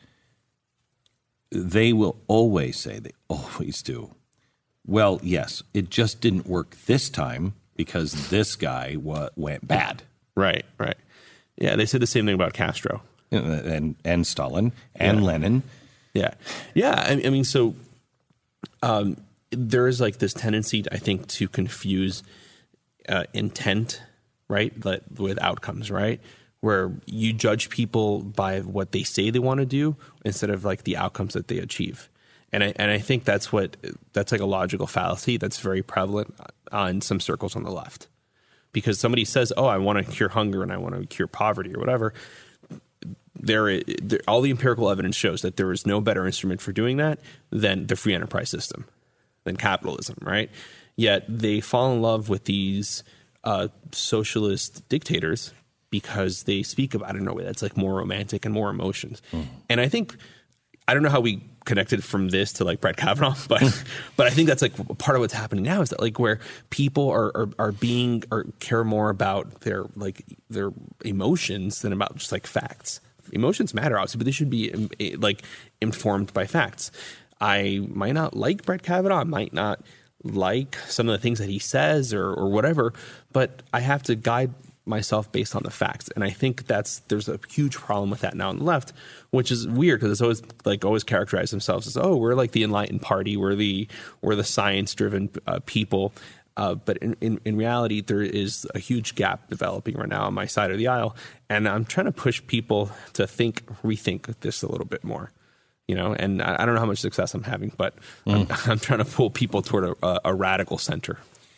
They will always say, they always do, well, yes, it just didn't work this time because this guy w- went bad. Right, right. Yeah, they said the same thing about Castro. And and, and Stalin and yeah. Lenin. Yeah. Yeah, I, I mean, so um, there is like this tendency, I think, to confuse uh, intent, right, with outcomes, right? Where you judge people by what they say they want to do instead of like the outcomes that they achieve. And I, and I think that's what that's like a logical fallacy that's very prevalent on some circles on the left. Because somebody says, oh, I want to cure hunger and I want to cure poverty or whatever. There, there, all the empirical evidence shows that there is no better instrument for doing that than the free enterprise system, than capitalism, right? Yet they fall in love with these uh, socialist dictators because they speak about it in a way that's like more romantic and more emotions. Mm. And I think, I don't know how we connected from this to like Brett Kavanaugh, but but I think that's like part of what's happening now is that like where people are are, are being or care more about their like their emotions than about just like facts. Emotions matter obviously, but they should be like informed by facts. I might not like Brett Kavanaugh, I might not like some of the things that he says or or whatever, but I have to guide myself based on the facts. And I think that's there's a huge problem with that now on the left, which is weird because it's always like always characterized themselves as, oh, we're like the enlightened party, we're the we're the science driven uh, people. Uh, but in, in, in reality, there is a huge gap developing right now on my side of the aisle. And I'm trying to push people to think, rethink this a little bit more. You know, and I, I don't know how much success I'm having, but mm. I'm, I'm trying to pull people toward a, a radical center.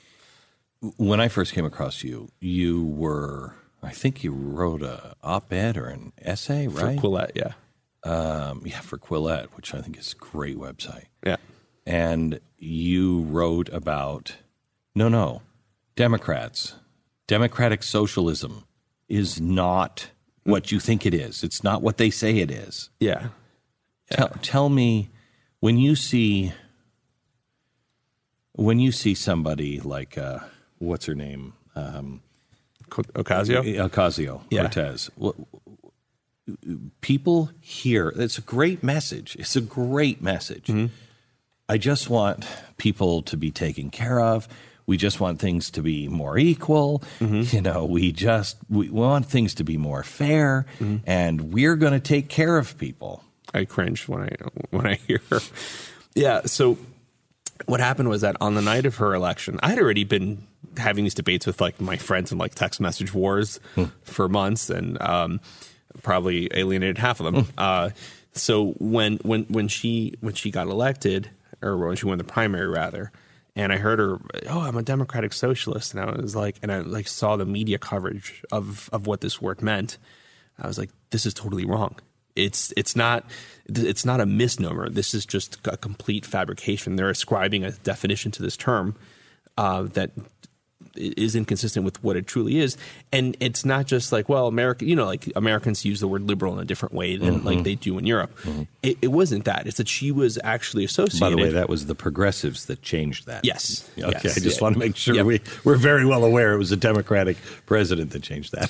When I first came across you, you were, I think you wrote a op-ed or an essay, right? For Quillette, yeah. Um, yeah, for Quillette, which I think is a great website. Yeah. And you wrote about, no, no, Democrats, democratic socialism is not what you think it is. It's not what they say it is. Yeah. yeah. Tell, tell me, when you see, when you see somebody like, uh, what's her name? Um, Ocasio? Ocasio yeah. Cortez. people hear, it's a great message. It's a great message. Mm-hmm. I just want people to be taken care of. We just want things to be more equal. Mm-hmm. You know, we just we want things to be more fair, mm-hmm. and we're going to take care of people. I cringe when I when I hear her. Yeah. So what happened was that on the night of her election, I had already been having these debates with like my friends in like text message wars hmm. for months, and um, probably alienated half of them. Hmm. Uh, so when when when she when she got elected, or when she won the primary rather. And I heard her, oh, I'm a democratic socialist. And I was like, and I like saw the media coverage of, of what this word meant. I was like, this is totally wrong. It's it's not it's not a misnomer. This is just a complete fabrication. They're ascribing a definition to this term uh, that is inconsistent with what it truly is. And it's not just like, well, America, you know, like Americans use the word liberal in a different way than mm-hmm. like they do in Europe. Mm-hmm. It, it wasn't that. It's that she was actually associated. By the way, that was the progressives that changed that. Yes. Okay. Yes. I just yeah. want to make sure yep. we, we're very well aware it was a Democratic president that changed that.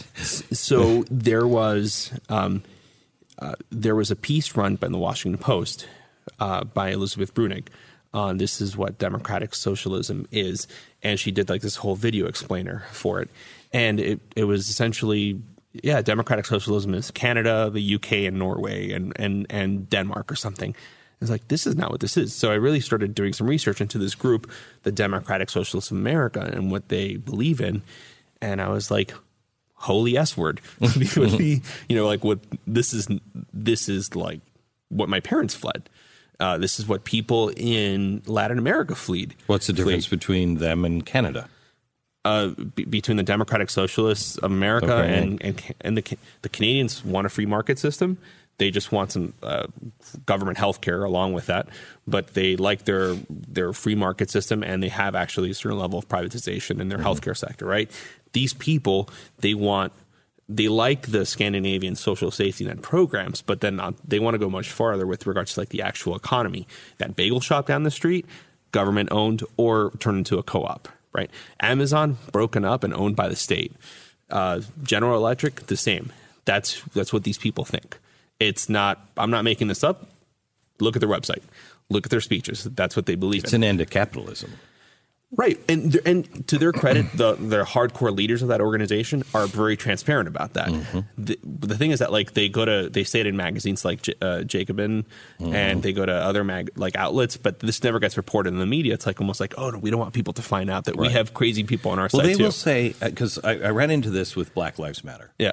So there was, um, uh, there was a piece run by the Washington Post uh, by Elizabeth Bruenig on this is what democratic socialism is. And she did like this whole video explainer for it. And it, it was essentially, yeah, democratic socialism is Canada, the U K, and Norway, and, and, and Denmark or something. It's like, this is not what this is. So I really started doing some research into this group, the Democratic Socialists of America, and what they believe in. And I was like, holy S word. You know, like what this is, this is like what my parents fled. Uh, this is what people in Latin America fled. What's the difference fled. between them and Canada? Uh, b- between the Democratic Socialists of America okay. and, and and the the Canadians want a free market system. They just want some uh, government health care along with that. But they like their their free market system, and they have actually a certain level of privatization in their mm-hmm. healthcare sector, right? These people, they want They like the Scandinavian social safety net programs, but then uh, they want to go much farther with regards to like the actual economy. That bagel shop down the street, government owned or turned into a co-op, right? Amazon, broken up and owned by the state. Uh, General Electric, the same. That's that's what these people think. It's not. I'm not making this up. Look at their website. Look at their speeches. That's what they believe it's in. It's an end to capitalism. Right. And and to their credit, the, the hardcore leaders of that organization are very transparent about that. Mm-hmm. The, the thing is that like they go to they say it in magazines like J- uh, Jacobin mm-hmm. and they go to other mag like outlets, but this never gets reported in the media. It's like almost like, oh, no, we don't want people to find out that right. we have crazy people on our well, side they too. will say, because I, I ran into this with Black Lives Matter. Yeah.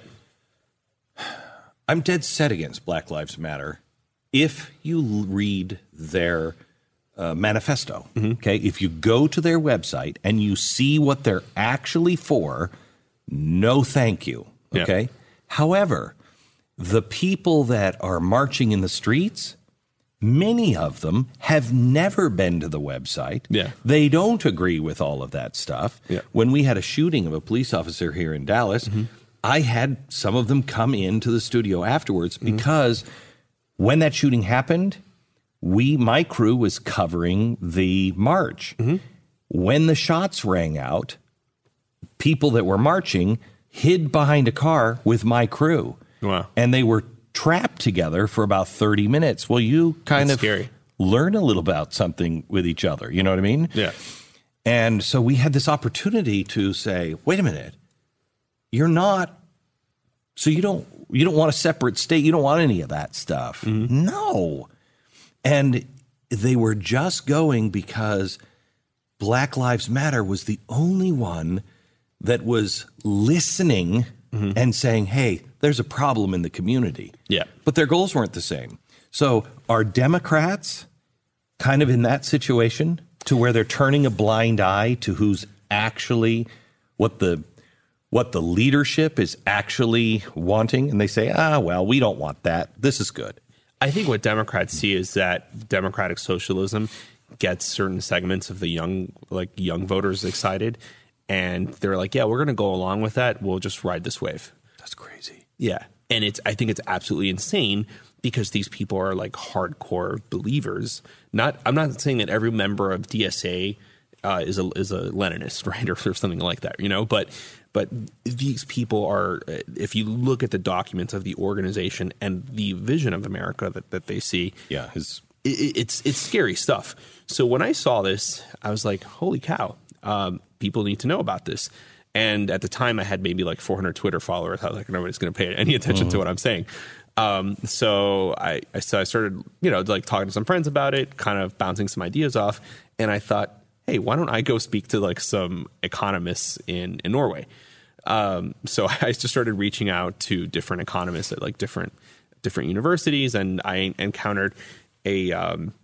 I'm dead set against Black Lives Matter if you read their Uh, manifesto. Mm-hmm. Okay, if you go to their website and you see what they're actually for, no, thank you. Okay. Yeah. However, the people that are marching in the streets, many of them have never been to the website. Yeah, they don't agree with all of that stuff. Yeah. When we had a shooting of a police officer here in Dallas, mm-hmm. I had some of them come into the studio afterwards mm-hmm. because when that shooting happened, We, my crew was covering the march. Mm-hmm. When the shots rang out, people that were marching hid behind a car with my crew. Wow. And they were trapped together for about thirty minutes. Well, you kind That's of scary. learn a little about something with each other. You know what I mean? Yeah. And so we had this opportunity to say, wait a minute, you're not, so you don't, you don't want a separate state. You don't want any of that stuff. Mm-hmm. No. And they were just going because Black Lives Matter was the only one that was listening mm-hmm. and saying, hey, there's a problem in the community. Yeah. But their goals weren't the same. So are Democrats kind of in that situation to where they're turning a blind eye to who's actually what the what the leadership is actually wanting? And they say, ah, well, we don't want that. This is good. I think what Democrats see is that democratic socialism gets certain segments of the young, like young voters excited, and they're like, "Yeah, we're going to go along with that. We'll just ride this wave." That's crazy. Yeah, and it's. I think it's absolutely insane because these people are like hardcore believers. Not. I'm not saying that every member of D S A uh, is a is a Leninist, right, or, or something like that, you know. But but these people are, if you look at the documents of the organization and the vision of America that, that they see, yeah, his it, it's it's scary stuff. So when I saw this, I was like, holy cow, um, people need to know about this. And at the time, I had maybe like four hundred Twitter followers. I was like, nobody's going to pay any attention mm-hmm. to what I'm saying. Um, so I, I so I started, you know, like talking to some friends about it, kind of bouncing some ideas off. And I thought, hey, why don't I go speak to like some economists in, in Norway? Um, so I just started reaching out to different economists at like different different universities, and I encountered a um,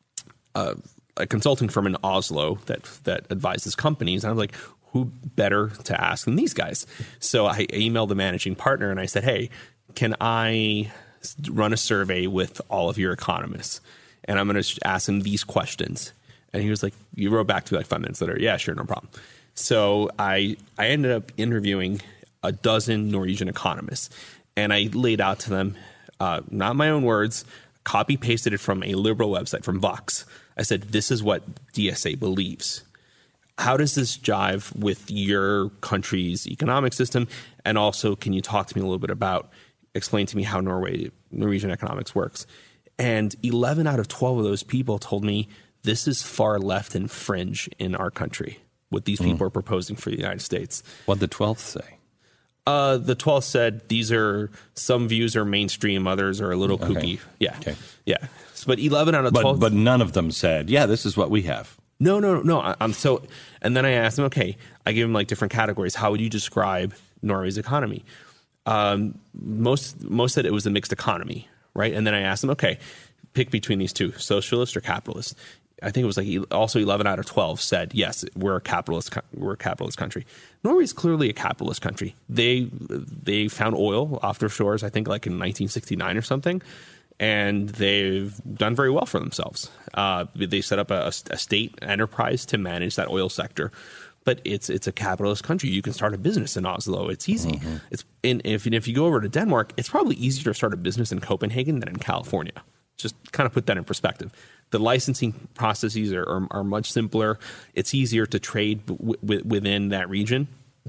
a, a consulting firm in Oslo that that advises companies. And I was like, who better to ask than these guys? So I emailed the managing partner and I said, hey, can I run a survey with all of your economists? And I'm going to ask them these questions. And he was like, you wrote back to me like five minutes later. Yeah, sure, no problem. So I, I ended up interviewing a dozen Norwegian economists. And I laid out to them, uh, not my own words, copy pasted it from a liberal website, from Vox. I said, this is what D S A believes. How does this jive with your country's economic system? And also, can you talk to me a little bit about, explain to me how Norway, Norwegian economics works? And eleven out of twelve of those people told me this is far left and fringe in our country, what these people mm. are proposing for the United States. What did the twelfth say? Uh, the twelfth said these are, some views are mainstream, others are a little kooky. Okay. Yeah. Okay. Yeah. But eleven out of but, twelve. But none of them said, yeah, this is what we have. No, no, no. I, I'm so, and then I asked him, okay, I gave him like different categories. How would you describe Norway's economy? Um, most, most said it was a mixed economy, right? And then I asked him, okay, pick between these two, socialist or capitalist. I think it was like also eleven out of twelve said, yes, we're a capitalist, we're a capitalist country. Norway is clearly a capitalist country. They, they found oil off their shores, I think like in nineteen sixty-nine or something. And they've done very well for themselves. Uh, they set up a, a state enterprise to manage that oil sector. But it's it's a capitalist country. You can start a business in Oslo. It's easy. Mm-hmm. It's in, if if you go over to Denmark, it's probably easier to start a business in Copenhagen than in California. Just kind of put that in perspective. The licensing processes are, are, are much simpler. It's easier to trade w- w- within that region.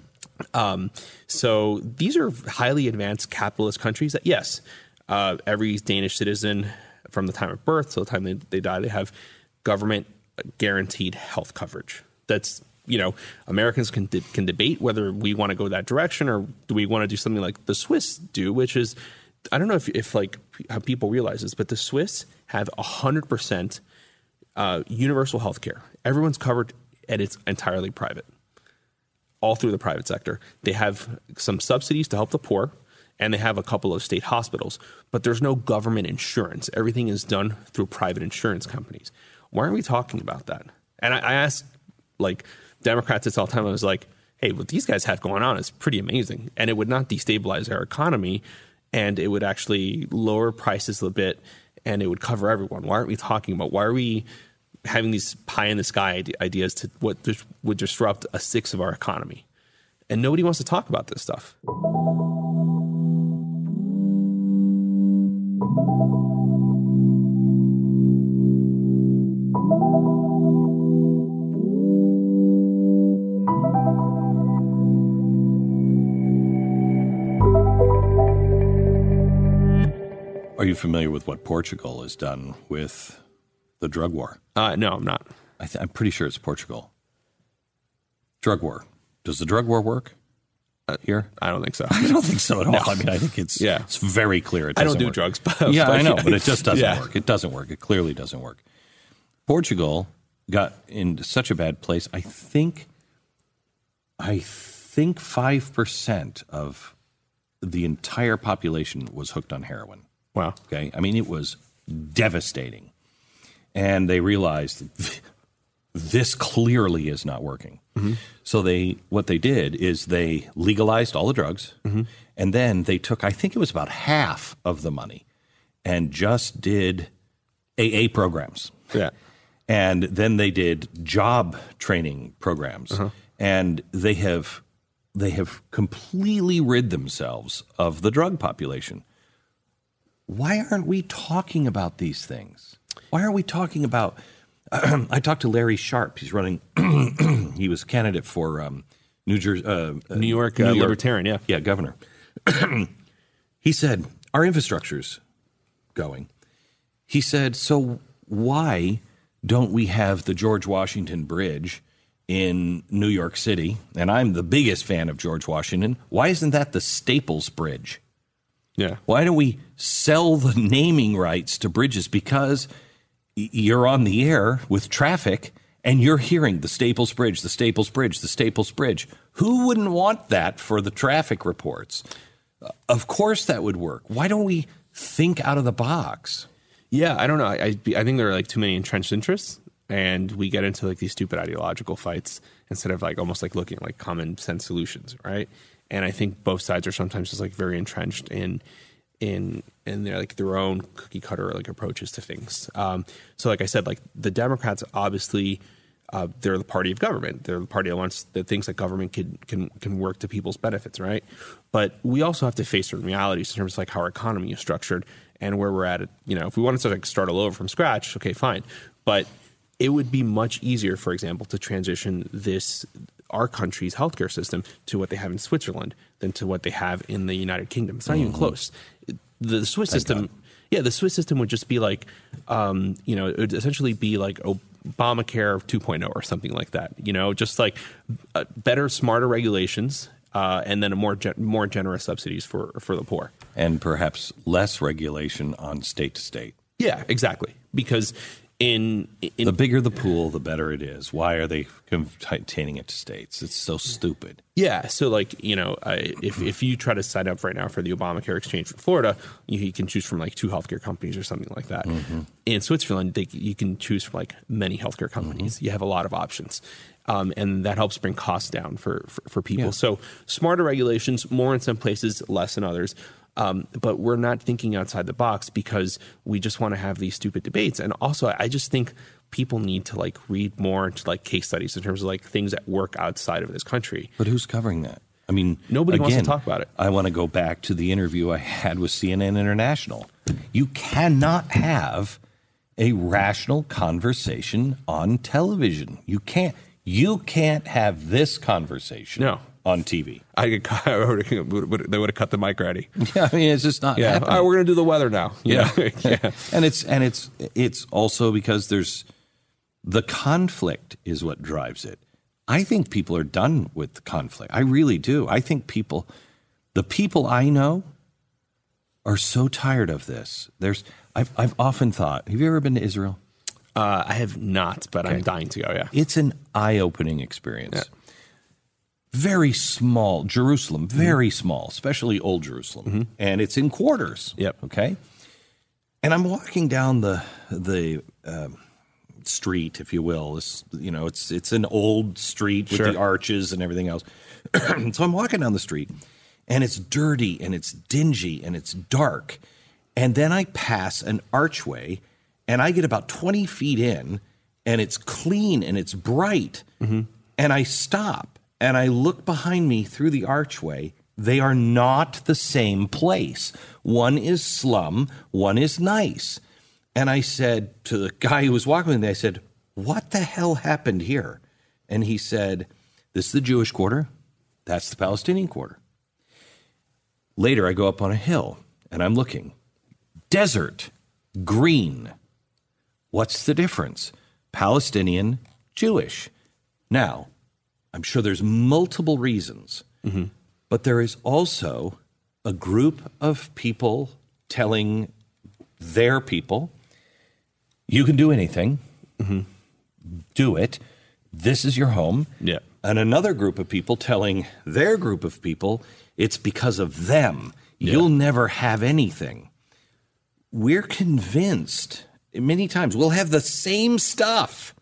Um, so these are highly advanced capitalist countries that, yes, Uh, every Danish citizen from the time of birth till the time they, they die, they have government guaranteed health coverage. That's, you know, Americans can de- can debate whether we want to go that direction or do we want to do something like the Swiss do, which is, I don't know if, if like how people realize this, but the Swiss have one hundred percent uh, universal health care. Everyone's covered and it's entirely private, all through the private sector. They have some subsidies to help the poor. And they have a couple of state hospitals, but there's no government insurance. Everything is done through private insurance companies. Why aren't we talking about that? And I, I asked, like, Democrats this all the time. I was like, hey, what these guys have going on is pretty amazing. And it would not destabilize our economy, and it would actually lower prices a bit, and it would cover everyone. Why aren't we talking about, why are we having these pie-in-the-sky ideas to what would disrupt a sixth of our economy? And nobody wants to talk about this stuff. Are you familiar with what Portugal has done with the drug war? Uh, no, I'm not. I th- I'm pretty sure it's Portugal. Drug war. Does the drug war work uh, here? I don't think so. I don't think so at all. No. I mean, I think it's yeah. it's very clear it I doesn't don't do work. drugs. But, yeah, but, I know, yeah. but it just doesn't yeah. work. It doesn't work. It clearly doesn't work. Portugal got into such a bad place. I think, I think five percent of the entire population was hooked on heroin. Wow. Okay. I mean, it was devastating. And they realized this clearly is not working. Mm-hmm. So they, what they did is they legalized all the drugs. Mm-hmm. And then they took, I think it was about half of the money and just did A A programs. Yeah. And then they did job training programs. Uh-huh. And they have they have completely rid themselves of the drug population. Why aren't we talking about these things? Why aren't we talking about I talked to Larry Sharp. He's running. He was a candidate for um, New Jersey, uh, New York, uh, New York Libertarian. Yeah, yeah, governor. He said our infrastructure's going. He said, so why don't we have the George Washington Bridge in New York City? And I'm the biggest fan of George Washington. Why isn't that the Staples Bridge? Yeah. Why don't we sell the naming rights to bridges? Because you're on the air with traffic and you're hearing the Staples Bridge, the Staples Bridge, the Staples Bridge. Who wouldn't want that for the traffic reports? Of course that would work. Why don't we think out of the box? Yeah, I don't know. I, I, I think there are like too many entrenched interests, and we get into like these stupid ideological fights instead of like almost like looking at like common sense solutions, right? And I think both sides are sometimes just like very entrenched in in in their like their own cookie cutter like approaches to things. Um, so, like I said, like the Democrats obviously uh, they're the party of government. They're the party that wants that thinks that government can can can work to people's benefits, right? But we also have to face certain realities in terms of like how our economy is structured and where we're at. You know, if we wanted to like start all over from scratch, okay, fine, but it would be much easier, for example, to transition this our country's healthcare system to what they have in Switzerland than to what they have in the United Kingdom. It's not mm-hmm. even close. The Swiss Thank system, God. yeah, the Swiss system would just be like, um, you know, it would essentially be like Obamacare two point oh or something like that. You know, just like uh, better, smarter regulations, uh, and then a more ge- more generous subsidies for for the poor, and perhaps less regulation on state to state. Yeah, exactly, because. In, in the bigger the pool, the better it is. Why are they containing it to states? It's so stupid. Yeah. So, like, you know, I, if if you try to sign up right now for the Obamacare exchange for Florida, you, you can choose from like two healthcare companies or something like that. Mm-hmm. In Switzerland, they, you can choose from like many healthcare companies. Mm-hmm. You have a lot of options. Um, and that helps bring costs down for, for, for people. Yeah. So smarter regulations, more in some places, less in others. Um, but we're not thinking outside the box because we just want to have these stupid debates. And also, I just think people need to like read more into like case studies in terms of like things that work outside of this country. But who's covering that? I mean, nobody again, wants to talk about it. I want to go back to the interview I had with C N N International. You cannot have a rational conversation on television. You can't. You can't have this conversation. No. On T V. I get caught, they would have cut the mic ready. Yeah, I mean, it's just not yeah. happening. All right, we're going to do the weather now. Yeah. yeah. And it's and it's it's also because there's the conflict is what drives it. I think people are done with the conflict. I really do. I think people, the people I know are so tired of this. There's I've I've often thought, have you ever been to Israel? Uh, I have not, but okay. I'm dying to go, yeah. It's an eye-opening experience. Yeah. Very small, Jerusalem, very mm-hmm. small, especially old Jerusalem. Mm-hmm. And it's in quarters. Yep. Okay. And I'm walking down the the uh, street, if you will. This, you know, it's it's an old street with sure. the arches and everything else. So I'm walking down the street, and it's dirty, and it's dingy, and it's dark. And then I pass an archway, and I get about twenty feet in, and it's clean, and it's bright. Mm-hmm. And I stop. And I look behind me through the archway. They are not the same place. One is slum, one is nice. And I said to the guy who was walking with me, I said, what the hell happened here? And he said, this is the Jewish quarter. That's the Palestinian quarter. Later, I go up on a hill, and I'm looking. Desert, green. What's the difference? Palestinian, Jewish. Now, I'm sure there's multiple reasons, mm-hmm. but there is also a group of people telling their people, you can do anything, mm-hmm. do it, this is your home. Yeah. And another group of people telling their group of people, it's because of them. Yeah. You'll never have anything. We're convinced, many times, we'll have the same stuff,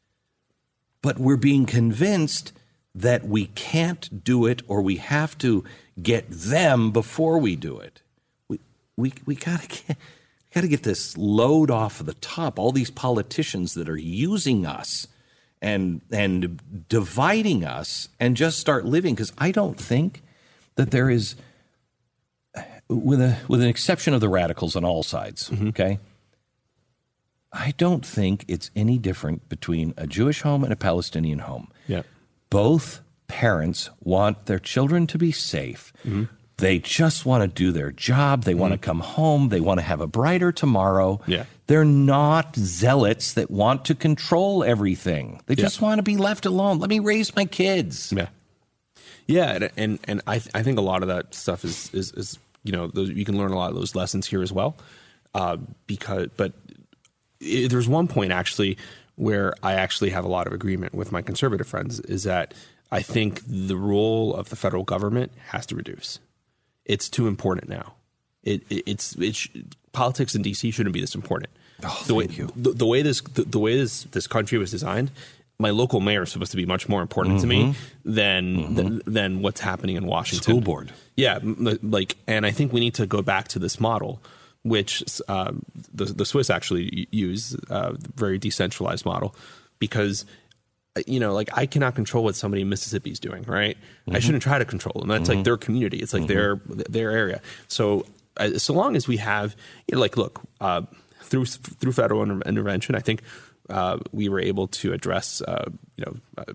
but we're being convinced that we can't do it or we have to get them before we do it. We we we gotta get gotta get this load off of the top. All these politicians that are using us and and dividing us, and just start living. Because I don't think that there is, with a with an exception of the radicals on all sides, mm-hmm. okay, I don't think it's any different between a Jewish home and a Palestinian home. Yeah. Both parents want their children to be safe. Mm-hmm. They just want to do their job. They mm-hmm. want to come home. They want to have a brighter tomorrow. Yeah. They're not zealots that want to control everything. They yeah. just want to be left alone. Let me raise my kids. Yeah. Yeah, and and, and I th- I think a lot of that stuff is is, is you know those, you can learn a lot of those lessons here as well, uh, because but it, there's one point actually where I actually have a lot of agreement with my conservative friends is that I think the role of the federal government has to reduce. It's too important now. It, it it's it sh- politics in D C shouldn't be this important. Oh, the way thank you. The, the way this the, the way this this country was designed. My local mayor is supposed to be much more important mm-hmm. to me than, mm-hmm. than than what's happening in Washington. School board. Yeah, like, and I think we need to go back to this model, which uh, the the Swiss actually use, uh, very decentralized model, because you know, like I cannot control what somebody in Mississippi is doing, right? Mm-hmm. I shouldn't try to control them. That's mm-hmm. like their community. It's like mm-hmm. their their area. So uh, so long as we have, you know, like, look, uh, through through federal inter- intervention, I think. Uh, we were able to address, uh, you know, uh,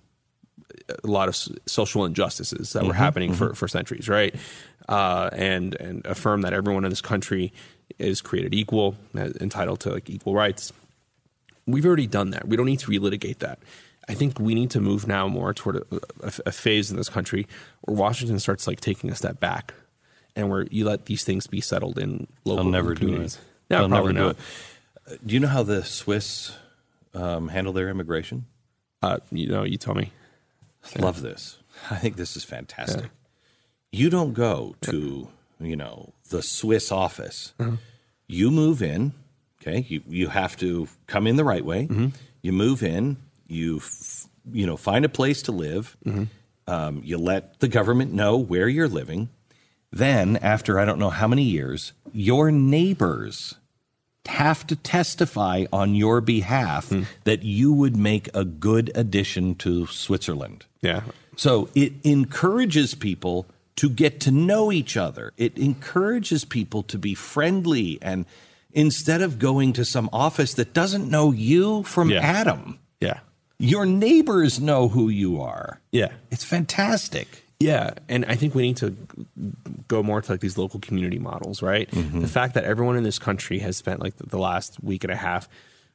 a lot of s- social injustices that mm-hmm, were happening mm-hmm. for, for centuries, right? Uh, and and affirm that everyone in this country is created equal, uh, entitled to like equal rights. We've already done that. We don't need to relitigate that. I think we need to move now more toward a, a, a phase in this country where Washington starts like taking a step back, and where you let these things be settled in local I'll never communities. Do it. No, I'll probably never not. do it. Uh, do you know how the Swiss Um, handle their immigration? Uh, you know, you tell me. Love this. I think this is fantastic. Yeah. You don't go to, you know, the Swiss office. Mm-hmm. You move in, okay? You you have to come in the right way. Mm-hmm. You move in, you, f- you know, find a place to live. Mm-hmm. Um, you let the government know where you're living. Then, after I don't know how many years, your neighbors have to testify on your behalf mm. that you would make a good addition to Switzerland. Yeah. So it encourages people to get to know each other. It encourages people to be friendly. And instead of going to some office that doesn't know you from yeah. Adam, yeah, your neighbors know who you are. Yeah. It's fantastic. Yeah, and I think we need to go more to like these local community models, right? Mm-hmm. The fact that everyone in this country has spent like the last week and a half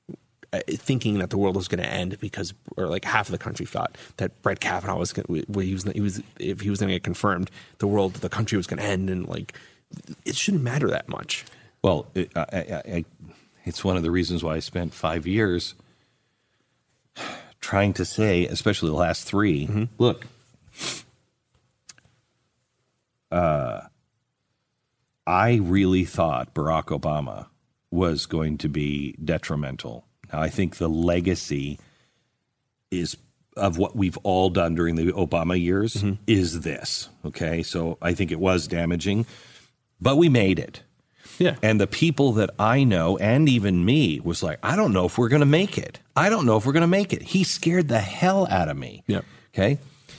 thinking that the world was going to end because, or like half of the country thought that Brett Kavanaugh was going to, he was, he was, if he was going to get confirmed, the world, the country was going to end, and like it shouldn't matter that much. Well, it, I, I, I, it's one of the reasons why I spent five years trying to say, especially the last three, mm-hmm. look. Uh, I really thought Barack Obama was going to be detrimental. Now, I think the legacy is of what we've all done during the Obama years mm-hmm. is this. Okay, so I think it was damaging, but we made it. Yeah. And the people that I know, and even me, was like, I don't know if we're going to make it. I don't know if we're going to make it. He scared the hell out of me. Yeah. Okay.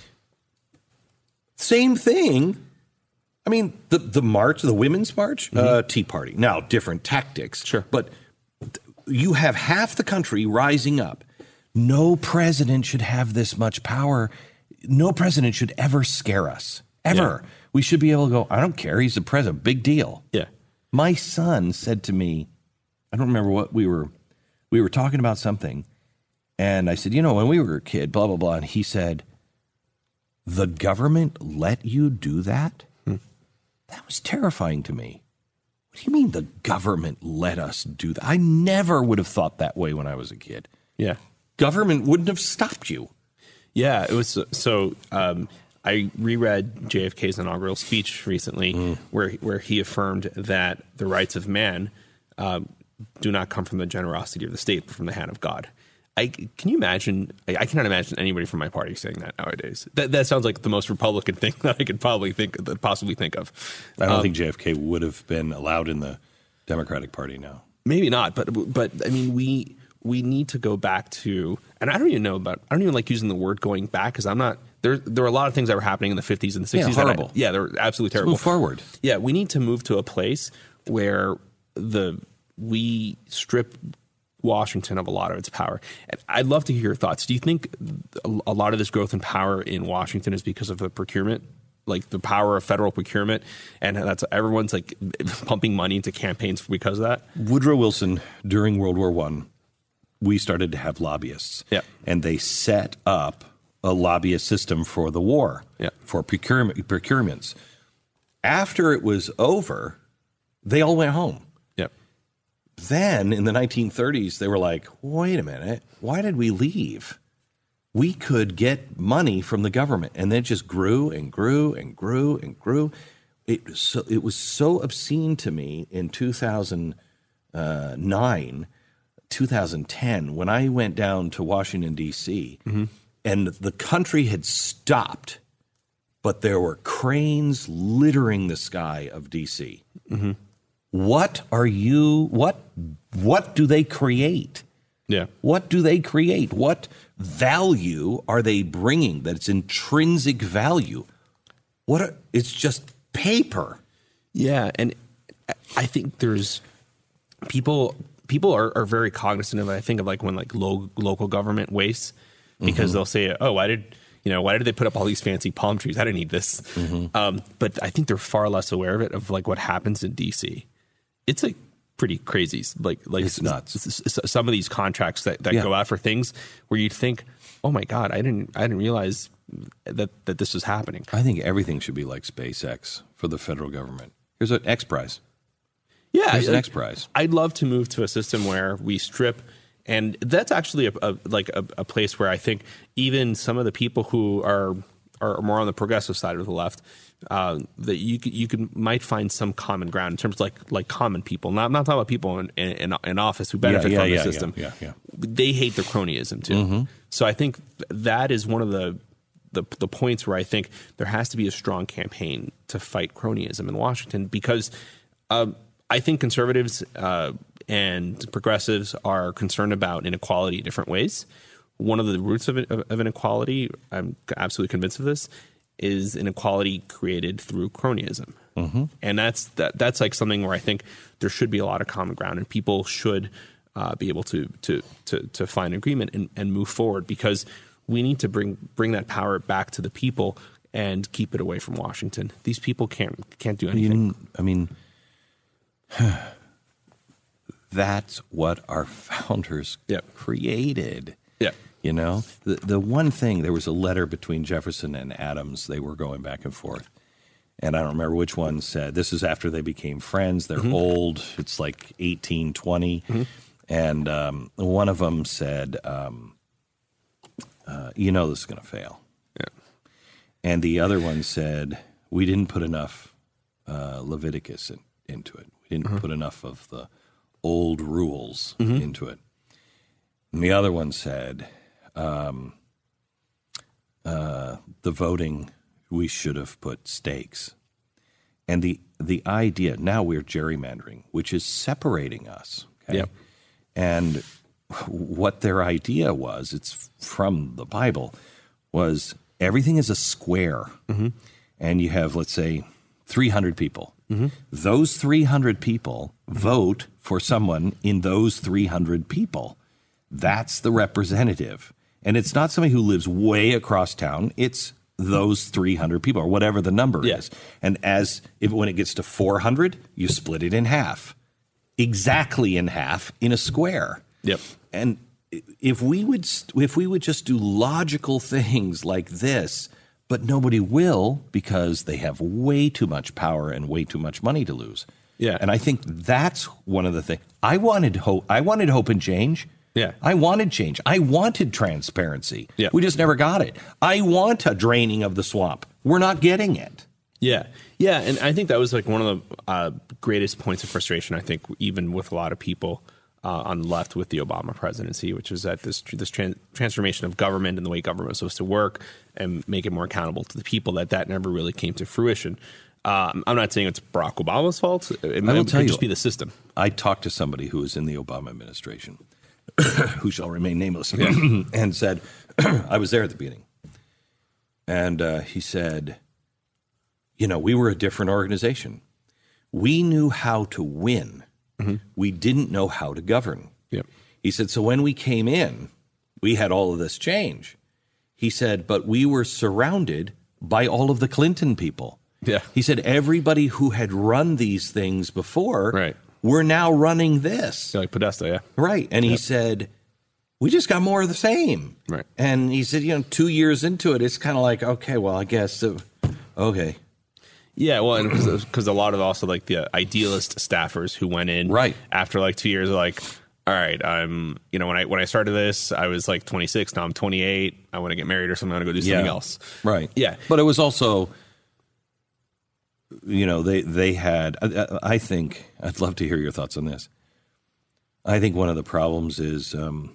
Same thing. I mean, the, the march, the Women's March, mm-hmm. uh, Tea Party. Now, different tactics. Sure. But you have half the country rising up. No president should have this much power. No president should ever scare us. Ever. Yeah. We should be able to go, I don't care. He's the president. Big deal. Yeah. My son said to me, I don't remember what we were, we were talking about something. And I said, you know, when we were a kid, blah, blah, blah. And he said, the government let you do that? That was terrifying to me. What do you mean the government let us do that? I never would have thought that way when I was a kid. Yeah. Government wouldn't have stopped you. Yeah, it was so um, I reread J F K's inaugural speech recently mm. where where he affirmed that the rights of man um, do not come from the generosity of the state, but from the hand of God. I, can you imagine? I, I cannot imagine anybody from my party saying that nowadays. That that sounds like the most Republican thing that I could probably think, possibly think of. I don't um, think J F K would have been allowed in the Democratic Party now. Maybe not, but but I mean, we we need to go back to, and I don't even know about. I don't even like using the word going back because I'm not. There there were a lot of things that were happening in the fifties and the sixties. Yeah, horrible. I, yeah, they're absolutely terrible. Let's move forward. Yeah, we need to move to a place where the we strip Washington of a lot of its power. And I'd love to hear your thoughts. Do you think a lot of this growth in power in Washington is because of the procurement, like the power of federal procurement, and that's everyone's like pumping money into campaigns because of that? Woodrow Wilson, during World War One, we started to have lobbyists, yeah. and they set up a lobbyist system for the war, yeah. for procurement procurements. After it was over, they all went home. Yep. Then in the nineteen thirties, they were like, wait a minute, why did we leave? We could get money from the government. And then it just grew and grew and grew and grew. It, so, it was so obscene to me in two thousand nine, two thousand ten, when I went down to Washington, D C, mm-hmm. and the country had stopped, but there were cranes littering the sky of D C. Mm-hmm. What are you, what, what do they create? Yeah. What do they create? What value are they bringing that it's intrinsic value? What are, it's just paper. Yeah. And I think there's people, people are, are very cognizant of it. I think of like when like lo- local government wastes, because mm-hmm. they'll say, oh, why did, you know, why did they put up all these fancy palm trees? I didn't need this. Mm-hmm. Um, but I think they're far less aware of it, of like what happens in D C. It's like pretty crazy. Like, like it's nuts. S- s- some of these contracts that, that yeah. go out for things where you'd think, oh my God, I didn't, I didn't realize that, that this was happening. I think everything should be like SpaceX for the federal government. Here's an X Prize. Yeah. Here's an like, X Prize. I'd love to move to a system where we strip. And that's actually a, a like a, a place where I think even some of the people who are are more on the progressive side of the left, uh, that you could, you could might find some common ground in terms of like like common people. Not, I'm not talking about people in, in, in office who benefit yeah, yeah, from the yeah, system. Yeah, yeah, yeah. They hate the cronyism too. Mm-hmm. So I think that is one of the, the the points where I think there has to be a strong campaign to fight cronyism in Washington, because um, I think conservatives uh, and progressives are concerned about inequality in different ways. One of the roots of, it, of, of inequality, I'm absolutely convinced of this, is inequality created through cronyism. Mm-hmm. And that's that, that's like something where I think there should be a lot of common ground, and people should uh, be able to to to, to find agreement and, and move forward, because we need to bring bring that power back to the people and keep it away from Washington. These people can't can't do anything. You, I mean, that's what our founders yep. created. Yeah. You know, the the one thing, there was a letter between Jefferson and Adams. They were going back and forth. And I don't remember which one said, this is after they became friends. They're mm-hmm. old. It's like eighteen twenty. Mm-hmm. And um, one of them said, um, uh, you know, this is going to fail. Yeah. And the other one said, we didn't put enough uh, Leviticus in, into it. We didn't mm-hmm. put enough of the old rules mm-hmm. into it. And the other one said, um, uh, the voting, we should have put stakes. And the the idea, now we're gerrymandering, which is separating us. Okay? Yep. And what their idea was, it's from the Bible, was everything is a square. Mm-hmm. And you have, let's say, three hundred people. Mm-hmm. Those three hundred people mm-hmm. vote for someone in those three hundred people. That's the representative. And it's not somebody who lives way across town. It's those three hundred people, or whatever the number yeah. is. And as if when it gets to four hundred, you split it in half. Exactly in half in a square. Yep. And if we would if we would just do logical things like this, but nobody will, because they have way too much power and way too much money to lose. Yeah. And I think that's one of the things. I wanted hope I wanted hope and change. Yeah. I wanted change. I wanted transparency. Yeah. We just never got it. I want a draining of the swamp. We're not getting it. Yeah. Yeah. And I think that was like one of the uh, greatest points of frustration, I think, even with a lot of people uh, on the left with the Obama presidency, which is that this this tran- transformation of government and the way government was supposed to work and make it more accountable to the people, that that never really came to fruition. Um, I'm not saying it's Barack Obama's fault. It, I will it tell could you, just be the system. I talked to somebody who was in the Obama administration, who shall remain nameless, yeah. and said, I was there at the beginning. And uh, he said, you know, we were a different organization. We knew how to win. Mm-hmm. We didn't know how to govern. Yep. He said, so when we came in, we had all of this change. He said, but we were surrounded by all of the Clinton people. Yeah. He said, everybody who had run these things before Right. were now running this. Like Podesta, yeah. Right. And he said, we just got more of the same. Right. And he said, you know, two years into it, it's kind of like, okay, well, I guess, uh, okay. Yeah, well, and because a lot of also like the idealist staffers who went in Right. after like two years are like, all right, I'm, you know, when I when I started this, I was like twenty-six. Now I'm twenty-eight. I want to get married or something. I want to go do something Yeah. else. Right. Yeah. But it was also, you know, they, they had, I, I think, I'd love to hear your thoughts on this. I think one of the problems is um,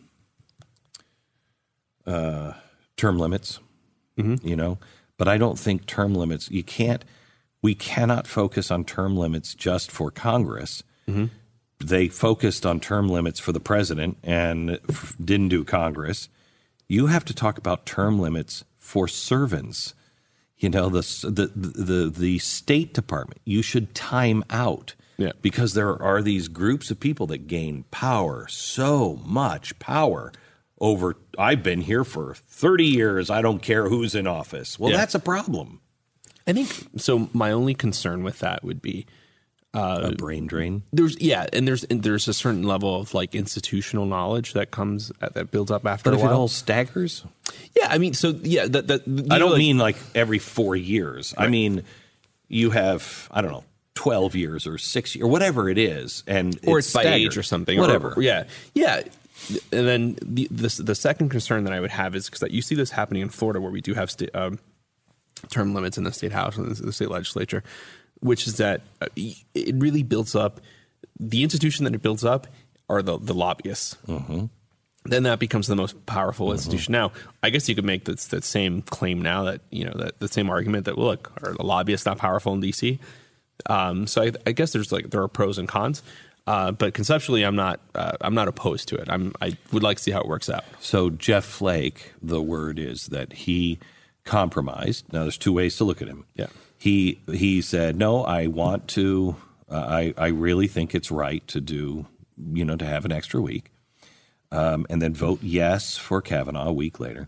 uh, term limits, mm-hmm. you know, but I don't think term limits, you can't, we cannot focus on term limits just for Congress. Mm-hmm. They focused on term limits for the president and f- didn't do Congress. You have to talk about term limits for servants. You know, the the the the State Department, you should time out. Yeah. Because there are these groups of people that gain power, so much power over, I've been here for thirty years, I don't care who's in office. Well, Yeah. that's a problem. I think so. My only concern with that would be a brain drain. there's yeah, and there's and there's a certain level of like institutional knowledge that comes that builds up after But a if while. it all staggers? Yeah, I mean, so yeah, that that you I know, don't like, mean like every four years. I mean, you have, I don't know, twelve years or six years or whatever it is. And or it's, by staggered. age or something, Whatever. Or, yeah, yeah. And then the, the the second concern that I would have is because you see this happening in Florida, where we do have sta- um, term limits in the state house and the state legislature, which is that uh, it really builds up. The institution that it builds up are the the lobbyists. Mm-hmm. Then that becomes the most powerful mm-hmm. institution. Now, I guess you could make that that same claim now that you know that the same argument that well, look, are the lobbyists not powerful in D C? Um, so I, I guess there's like there are pros and cons. Uh, but conceptually, I'm not. Uh, I'm not opposed to it. I'm. I would like to see how it works out. So Jeff Flake, the word is that he compromised. Now, there's two ways to look at him. Yeah. He he said, no, I want to. Uh, I I really think it's right to do. You know, to have an extra week, um, and then vote yes for Kavanaugh a week later,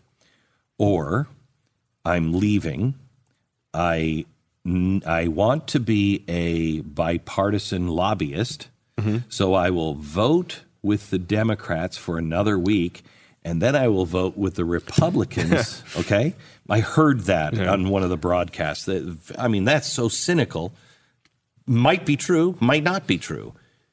or I'm leaving. I I want to be a bipartisan lobbyist. Mm-hmm. So I will vote with the Democrats for another week, and then I will vote with the Republicans. Okay? I heard that yeah. on one of the broadcasts. That, I mean, that's so cynical. Might be true, might not be true.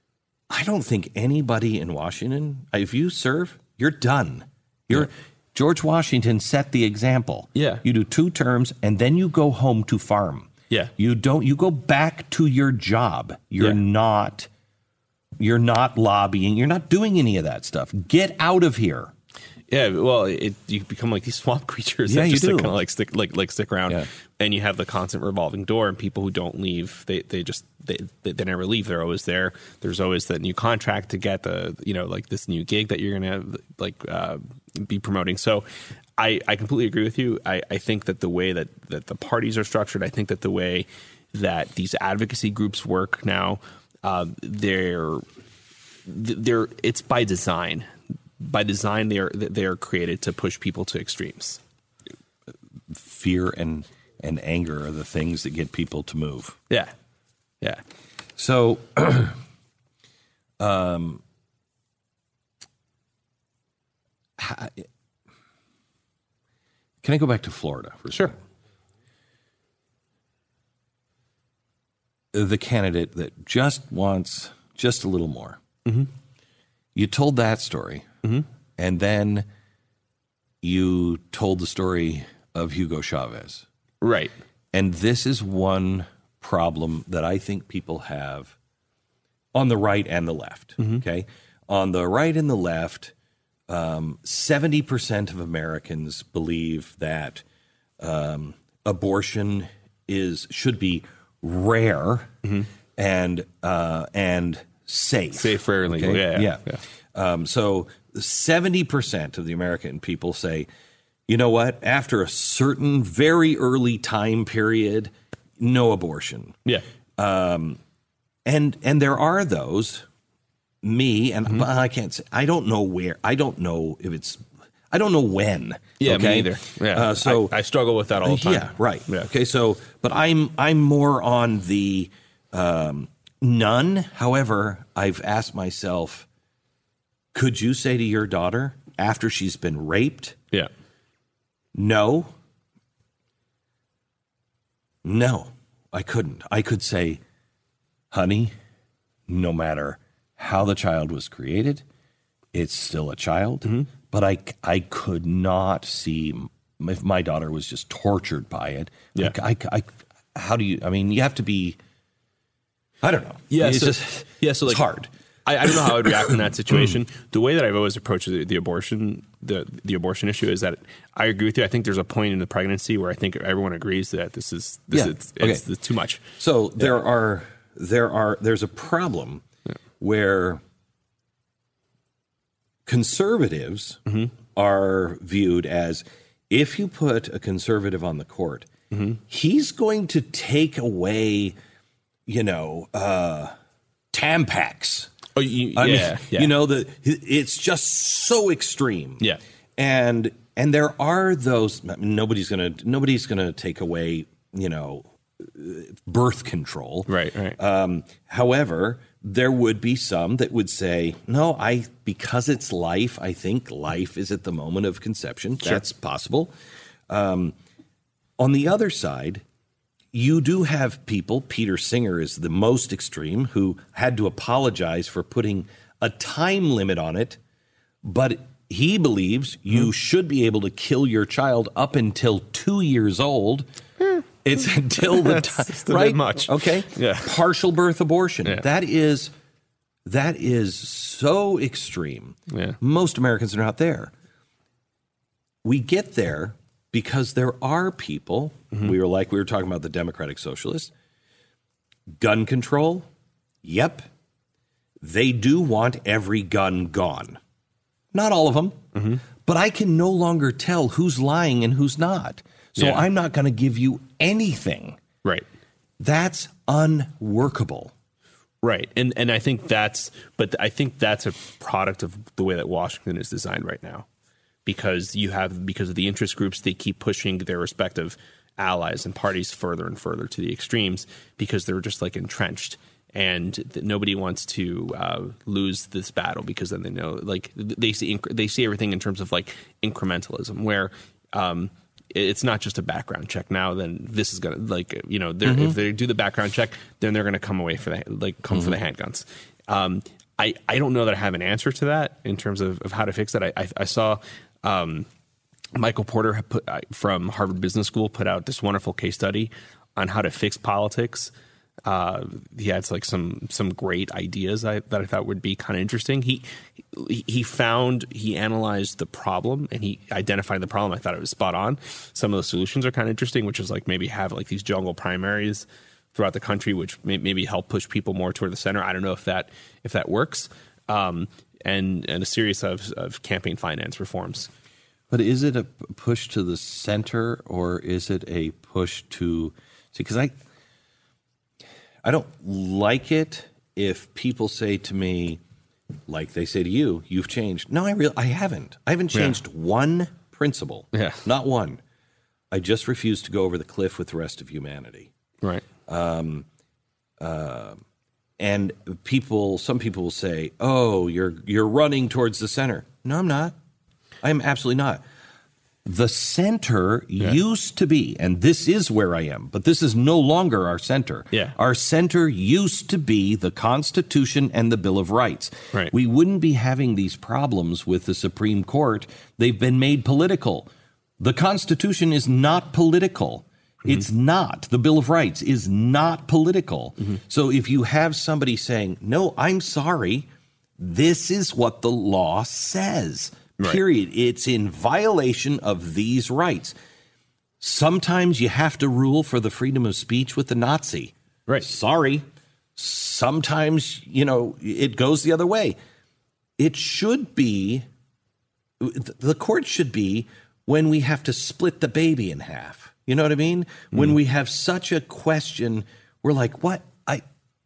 I don't think anybody in Washington, if you serve, you're done. You're yeah. George Washington set the example. Yeah. You do two terms, and then you go home to farm. Yeah. You don't. You go back to your job. You're yeah. not. You're not lobbying. You're not doing any of that stuff. Get out of here. Yeah, well, it, you become like these swamp creatures yeah, that you just do. kind of like stick like like stick around, yeah. and you have the constant revolving door. And people who don't leave, they they just they, they they never leave. They're always there. There's always that new contract to get the you know like this new gig that you're gonna like uh, be promoting. So. I, I completely agree with you. I, I think that the way that, that the parties are structured, I think that the way that these advocacy groups work now, uh, they're they're it's by design. By design, they are they are created to push people to extremes. Fear and and anger are the things that get people to move. Yeah, yeah. So, um, how, can I go back to Florida for a Sure. second? The candidate that just wants just a little more. Mm-hmm. You told that story, mm-hmm. and then you told the story of Hugo Chavez. Right. And this is one problem that I think people have on the right and the left, mm-hmm. okay? On the right and the left, Um, seventy percent of Americans believe that um, abortion is should be rare mm-hmm. and uh, and safe. Safe, fair, and legal. Okay? Yeah. yeah. yeah. Um, so seventy percent of the American people say, you know what, after a certain very early time period, no abortion. Yeah. Um, and and there are those me, and mm-hmm. but I can't say, I don't know where, I don't know if it's, I don't know when. Yeah, okay? me either. Yeah. Uh, so I, I struggle with that all the time. Yeah, right. Yeah. Okay, so, but I'm, I'm more on the um, none. However, I've asked myself, could you say to your daughter after she's been raped? Yeah. No. No, I couldn't. I could say, honey, no matter how the child was created, it's still a child. Mm-hmm. But I, I could not see if my daughter was just tortured by it. Yeah. I, I, I, how do you, I mean, you have to be, I don't know. Yeah, it's so, just, yeah, so like, it's hard. I, I don't know how I would react in that situation. The way that I've always approached the, the abortion, the the abortion issue is that I agree with you. I think there's a point in the pregnancy where I think everyone agrees that this is this yeah. is it's, okay. it's, it's too much. So yeah. there are there are there's a problem yeah. where conservatives mm-hmm. are viewed as, if you put a conservative on the court, mm-hmm. he's going to take away, you know, uh, Tampax. Oh, you, I yeah, mean, yeah. You know, the it's just so extreme. Yeah. And and there are those, I mean, nobody's going to nobody's going to take away, you know, birth control. Right, right. Um, however, there would be some that would say, no, I because it's life, I think life is at the moment of conception. Sure. That's possible. Um, on the other side, you do have people, Peter Singer is the most extreme, who had to apologize for putting a time limit on it, but he believes you mm. should be able to kill your child up until two years old. Mm. It's until the time, right? Much. Okay. Yeah. Partial birth abortion. Yeah. That is that is so extreme. Yeah. Most Americans are not there. We get there because there are people, mm-hmm. we were like, we were talking about the Democratic Socialists, gun control, yep. They do want every gun gone. Not all of them, mm-hmm. but I can no longer tell who's lying and who's not. So yeah. I'm not going to give you anything. Right. That's unworkable. Right. And and I think that's, but I think that's a product of the way that Washington is designed right now. Because you have, because of the interest groups, they keep pushing their respective allies and parties further and further to the extremes because they're just like entrenched, and th- nobody wants to uh, lose this battle because then they know, like they see inc- they see everything in terms of like incrementalism, where um, it's not just a background check now. Then this is gonna, like, you know, mm-hmm. if they do the background check, then they're gonna come away for the like come mm-hmm. for the handguns. Um, I I don't know that I have an answer to that in terms of, of how to fix that. I I, I saw. Um, Michael Porter put, uh, from Harvard Business School put out this wonderful case study on how to fix politics. Uh, he had like some some great ideas I, that I thought would be kind of interesting. He he found he analyzed the problem and he identified the problem. I thought it was spot on. Some of the solutions are kind of interesting, which is like maybe have like these jungle primaries throughout the country, which may, maybe help push people more toward the center. I don't know if that if that works. Um, and and a series of, of campaign finance reforms. But is it a push to the center, or is it a push to see? Because I I don't like it if people say to me, like they say to you, "You've changed." No, I really I haven't. I haven't changed yeah. one principle. Yeah, not one. I just refuse to go over the cliff with the rest of humanity. Right. Um. Uh. And people, some people will say, "Oh, you're you're running towards the center." No, I'm not. I am absolutely not. The center yeah. used to be, and this is where I am, but this is no longer our center. Yeah. Our center used to be the Constitution and the Bill of Rights. Right. We wouldn't be having these problems with the Supreme Court. They've been made political. The Constitution is not political. It's mm-hmm. not. The Bill of Rights is not political. Mm-hmm. So if you have somebody saying, no, I'm sorry, this is what the law says, right. period. It's in violation of these rights. Sometimes you have to rule for the freedom of speech with the Nazi. Right. Sorry. Sometimes, you know, it goes the other way. It should be, the court should be when we have to split the baby in half. You know what I mean? Mm. When we have such a question, we're like, what? I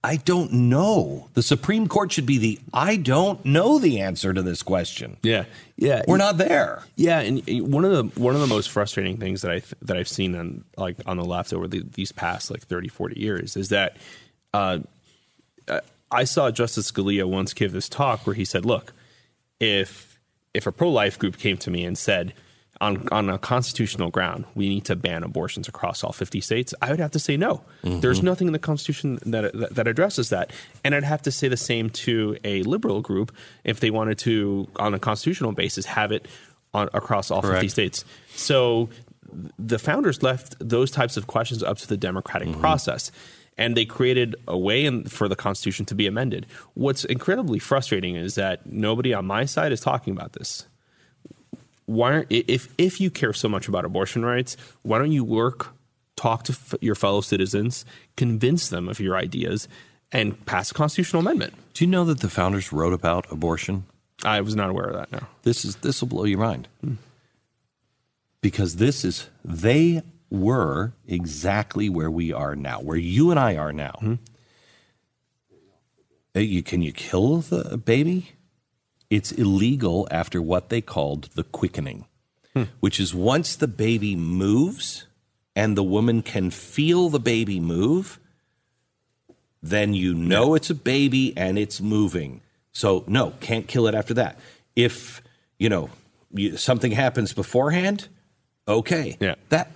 I don't know. The Supreme Court should be the I don't know the answer to this question. Yeah, yeah, We're not there. Yeah, and one of the one of the most frustrating things that I that I've seen on like on the left over the, these past like thirty, forty years is that uh, I saw Justice Scalia once give this talk where he said, "Look, if if a pro-life group came to me and said, on on a constitutional ground, we need to ban abortions across all fifty states," I would have to say no. Mm-hmm. There's nothing in the Constitution that, that that addresses that. And I'd have to say the same to a liberal group if they wanted to, on a constitutional basis, have it on across all Correct. fifty states. So the founders left those types of questions up to the democratic mm-hmm. process. And they created a way in, for the Constitution to be amended. What's incredibly frustrating is that nobody on my side is talking about this. Why aren't, if if you care so much about abortion rights, why don't you work, talk to f- your fellow citizens, convince them of your ideas, and pass a constitutional amendment? Do you know that the founders wrote about abortion? I was not aware of that. No. This is this will blow your mind, hmm. because this is they were exactly where we are now, where you and I are now. Hmm. You, can you kill the baby? It's illegal after what they called the quickening, hmm. which is once the baby moves and the woman can feel the baby move, then you know yeah. it's a baby and it's moving. So, no, can't kill it after that. If, you know, you, something happens beforehand, okay. Yeah. That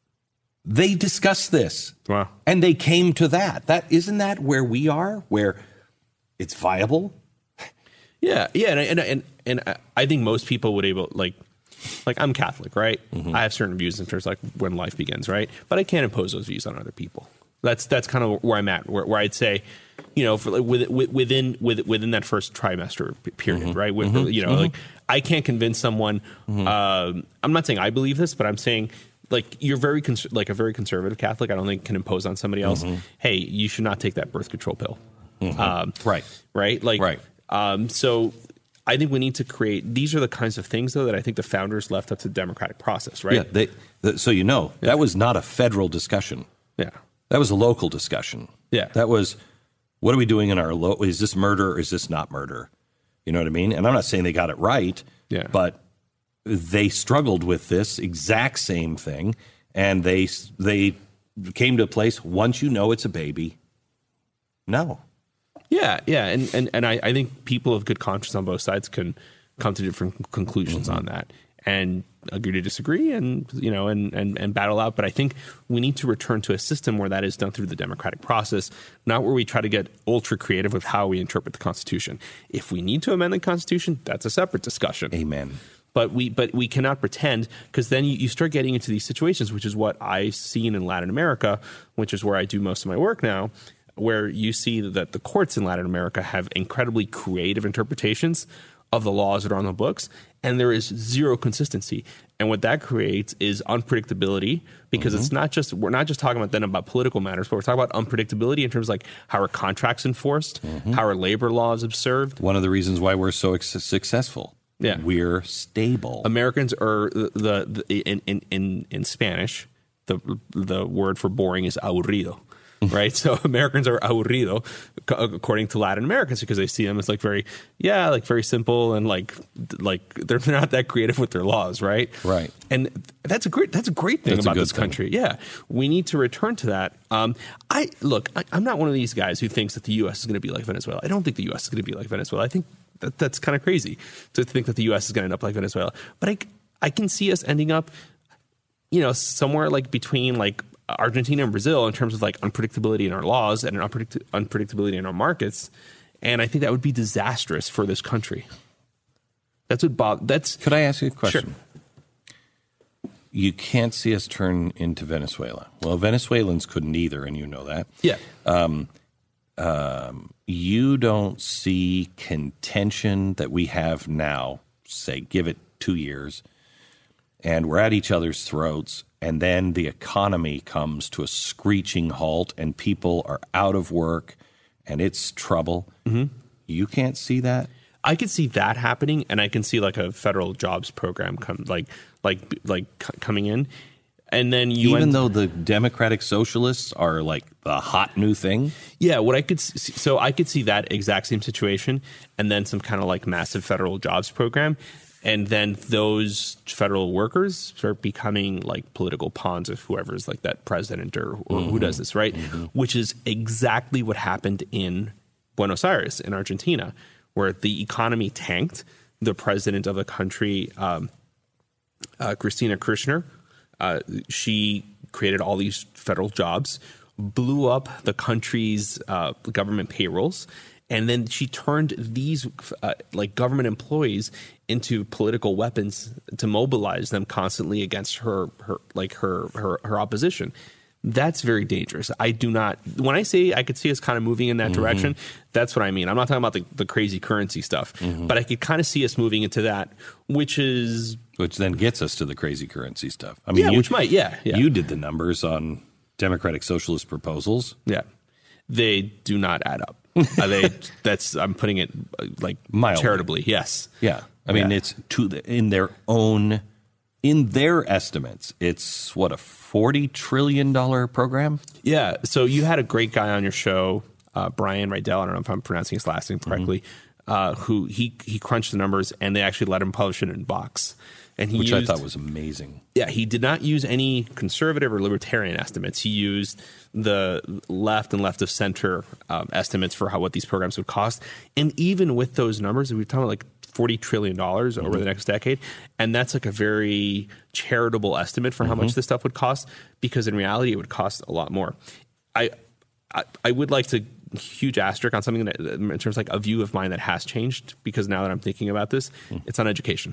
they discussed this. Wow. And they came to that. That isn't that where we are, where it's viable? Yeah, yeah, and and and, and I think most people would able like, like I'm Catholic, right? Mm-hmm. I have certain views in terms of like when life begins, right? But I can't impose those views on other people. That's that's kind of where I'm at, where, where I'd say, you know, for like within within that first trimester period, mm-hmm. right? With, mm-hmm. You know, mm-hmm. like I can't convince someone. Mm-hmm. Uh, I'm not saying I believe this, but I'm saying like you're very cons- like a very conservative Catholic. I don't think can impose on somebody else. Mm-hmm. Hey, you should not take that birth control pill. Mm-hmm. Um, right, right, like right. Um, so I think we need to create, these are the kinds of things, though, that I think the founders left up to the democratic process, right? Yeah. They, the, so, you know, yeah. that was not a federal discussion. Yeah. That was a local discussion. Yeah. That was, what are we doing in our, lo- is this murder or is this not murder? You know what I mean? And I'm not saying they got it right, yeah. but they struggled with this exact same thing. And they they came to a place, once you know it's a baby, no. Yeah, yeah, and and, and I, I think people of good conscience on both sides can come to different conclusions mm-hmm. on that and agree to disagree and you know and, and, and battle out. But I think we need to return to a system where that is done through the democratic process, not where we try to get ultra creative with how we interpret the Constitution. If we need to amend the Constitution, that's a separate discussion. Amen. But we but we cannot pretend, because then you, you start getting into these situations, which is what I've seen in Latin America, which is where I do most of my work now, where you see that the courts in Latin America have incredibly creative interpretations of the laws that are on the books, and there is zero consistency. And what that creates is unpredictability, because mm-hmm. it's not just, we're not just talking about then about political matters, but we're talking about unpredictability in terms of like how are contracts enforced, mm-hmm. how are labor laws observed. One of the reasons why we're so ex- successful. Yeah. We're stable. Americans are the, the, the in, in, in, in Spanish, the the word for boring is aburrido. Right. So Americans are aburrido, according to Latin Americans, because they see them as like very, yeah, like very simple and like like they're not that creative with their laws. Right. Right. And that's a great that's a great thing that's about this country. Thing. Yeah. We need to return to that. Um, I look, I, I'm not one of these guys who thinks that the U S is going to be like Venezuela. I don't think the U S is going to be like Venezuela. I think that that's kind of crazy to think that the U S is going to end up like Venezuela. But I, I can see us ending up, you know, somewhere like between like Argentina and Brazil in terms of like unpredictability in our laws and an unpredict- unpredictability in our markets. And I think that would be disastrous for this country. That's what Bob, that's. Could I ask you a question? Sure. You can't see us turn into Venezuela. Well, Venezuelans couldn't either, and you know that. Yeah. Um, um, you don't see contention that we have now, say, give it two years, and we're at each other's throats. And then the economy comes to a screeching halt and people are out of work and it's trouble. Mm-hmm. You can't see that? I could see that happening, and I can see like a federal jobs program come like like like c- coming in. And then you even end, though the Democratic Socialists are like the hot new thing. Yeah, what I could see, so I could see that exact same situation, and then some kind of like massive federal jobs program, and then those federal workers start becoming like political pawns of whoever's like that president or, or mm-hmm. who does this, right? Mm-hmm. Which is exactly what happened in Buenos Aires in Argentina, where the economy tanked. The president of the country, um, uh, Cristina Kirchner, uh, she created all these federal jobs, blew up the country's uh, government payrolls, and then she turned these uh, like government employees into political weapons to mobilize them constantly against her, her like her, her her opposition. That's very dangerous. I do not. When I say I could see us kind of moving in that mm-hmm. direction, that's what I mean. I'm not talking about the, the crazy currency stuff, mm-hmm. but I could kind of see us moving into that, which is which then gets us to the crazy currency stuff. I mean, yeah, you, which might, yeah, yeah. You did the numbers on Democratic Socialist proposals. Yeah, they do not add up. uh, they that's I'm putting it uh, like Mildly. charitably. Yes. Yeah. I mean, yeah. it's to the, in their own. In their estimates, it's, what, a forty trillion dollars program? Yeah. So you had a great guy on your show, uh, Brian Rydell, I don't know if I'm pronouncing his last name correctly, mm-hmm. uh, who he, he crunched the numbers, and they actually let him publish it in Vox. And he Which used, I thought was amazing. Yeah, he did not use any conservative or libertarian estimates. He used the left and left of center um, estimates for how what these programs would cost. And even with those numbers, we're talking like forty trillion dollars over mm-hmm. the next decade. And that's like a very charitable estimate for how mm-hmm. much this stuff would cost, because in reality, it would cost a lot more. I I, I would like to huge asterisk on something that, in terms of like a view of mine that has changed, because now that I'm thinking about this, mm. it's on education.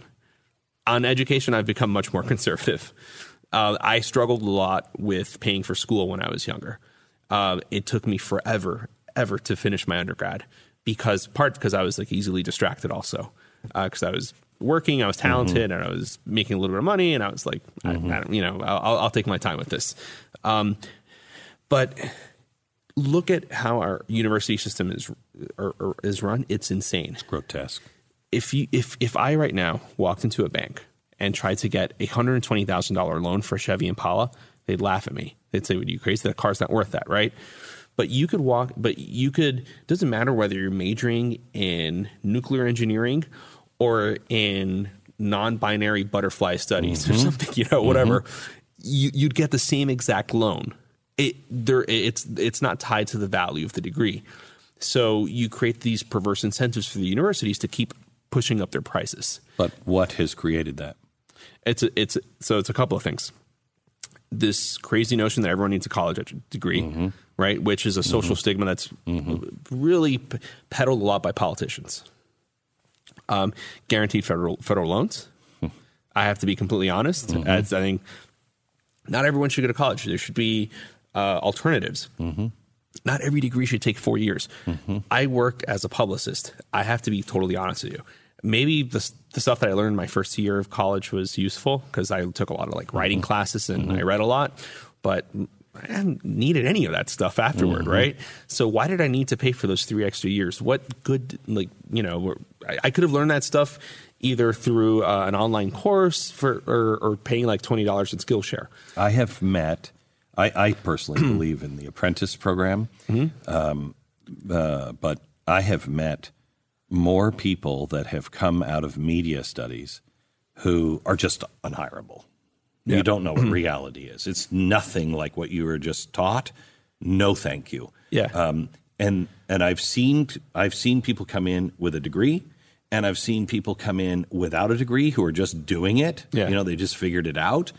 On education, I've become much more conservative. Uh, I struggled a lot with paying for school when I was younger. Uh, it took me forever, ever to finish my undergrad, because part because I was like easily distracted also, because uh, I was working, I was talented, mm-hmm. and I was making a little bit of money, and I was like, mm-hmm. I, I don't, you know, I'll, I'll take my time with this. Um, but look at how our university system is or, or is run. It's insane. It's grotesque. If you if if I right now walked into a bank and tried to get a one hundred twenty thousand dollars loan for a Chevy Impala, they'd laugh at me. They'd say, "What, are you crazy? That car's not worth that," right? But you could walk. But you could. It doesn't matter whether you're majoring in nuclear engineering or in non-binary butterfly studies mm-hmm. or something, you know, whatever. Mm-hmm. You, you'd get the same exact loan. It there. It's it's not tied to the value of the degree. So you create these perverse incentives for the universities to keep pushing up their prices. But what has created that? It's a, it's a, so it's a couple of things. This crazy notion that everyone needs a college degree, mm-hmm. right? Which is a social mm-hmm. stigma that's mm-hmm. really p- peddled a lot by politicians. Um, guaranteed federal federal loans. Hmm. I have to be completely honest. Mm-hmm. As I think not everyone should go to college. There should be uh, alternatives. Mm-hmm. Not every degree should take four years. Mm-hmm. I work as a publicist. I have to be totally honest with you. Maybe the, the stuff that I learned my first year of college was useful because I took a lot of like writing mm-hmm. classes and mm-hmm. I read a lot, but I haven't needed any of that stuff afterward, mm-hmm. right? So why did I need to pay for those three extra years? What good, like, you know, I, I could have learned that stuff either through uh, an online course for or, or paying like twenty dollars in Skillshare. I have met... I, I personally believe in the apprentice program, mm-hmm. um, uh, but I have met more people that have come out of media studies who are just unhirable. Yeah. You don't know what reality is. It's nothing like what you were just taught. No, thank you. Yeah. Um, and and I've seen I've seen people come in with a degree, and I've seen people come in without a degree who are just doing it. Yeah. You know, they just figured it out.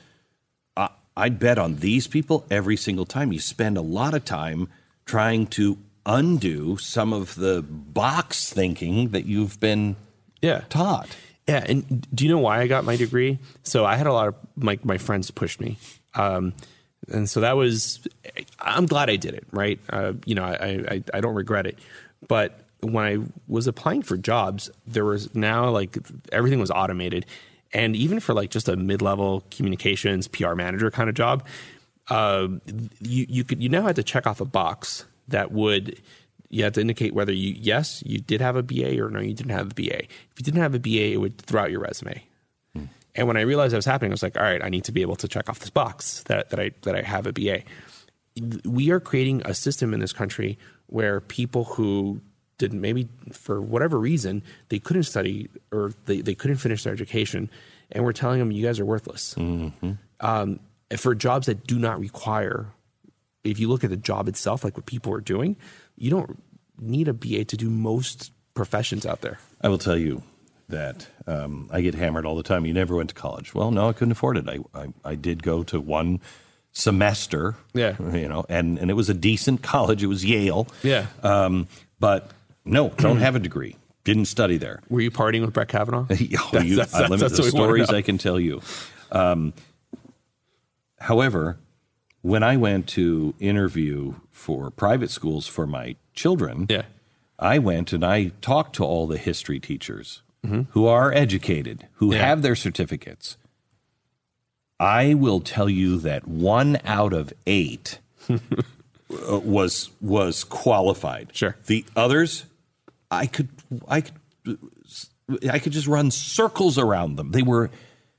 I'd bet on these people every single time. You spend a lot of time trying to undo some of the box thinking that you've been yeah. taught. Yeah, and do you know why I got my degree? So I had a lot of my, my friends push me. Um, and so that was – I'm glad I did it, right? Uh, you know, I, I, I don't regret it. But when I was applying for jobs, there was now like everything was automated. And even for like just a mid-level communications P R manager kind of job, uh, you you could you now had to check off a box that would you had to indicate whether you yes you did have a B A or no you didn't have a B A. If you didn't have a B A, it would throw out your resume. Hmm. And when I realized that was happening, I was like, all right, I need to be able to check off this box that, that I that I have a B A. We are creating a system in this country where people who didn't, maybe for whatever reason, they couldn't study or they, they couldn't finish their education, and we're telling them, you guys are worthless. Mm-hmm. Um, for jobs that do not require, if you look at the job itself, like what people are doing, you don't need a B A to do most professions out there. I will tell you that um, I get hammered all the time. You never went to college. Well, no, I couldn't afford it. I, I, I did go to one semester, yeah, you know, and, and it was a decent college. It was Yale. Yeah. Um, but no, don't have a degree. Didn't study there. Were you partying with Brett Kavanaugh? oh, you, that's, that's, I limit the stories I can tell you. Um, however, when I went to interview for private schools for my children, yeah. I went and I talked to all the history teachers mm-hmm. who are educated, who yeah. have their certificates. I will tell you that one out of eight was was qualified. Sure. The others, I could I could I could just run circles around them. They were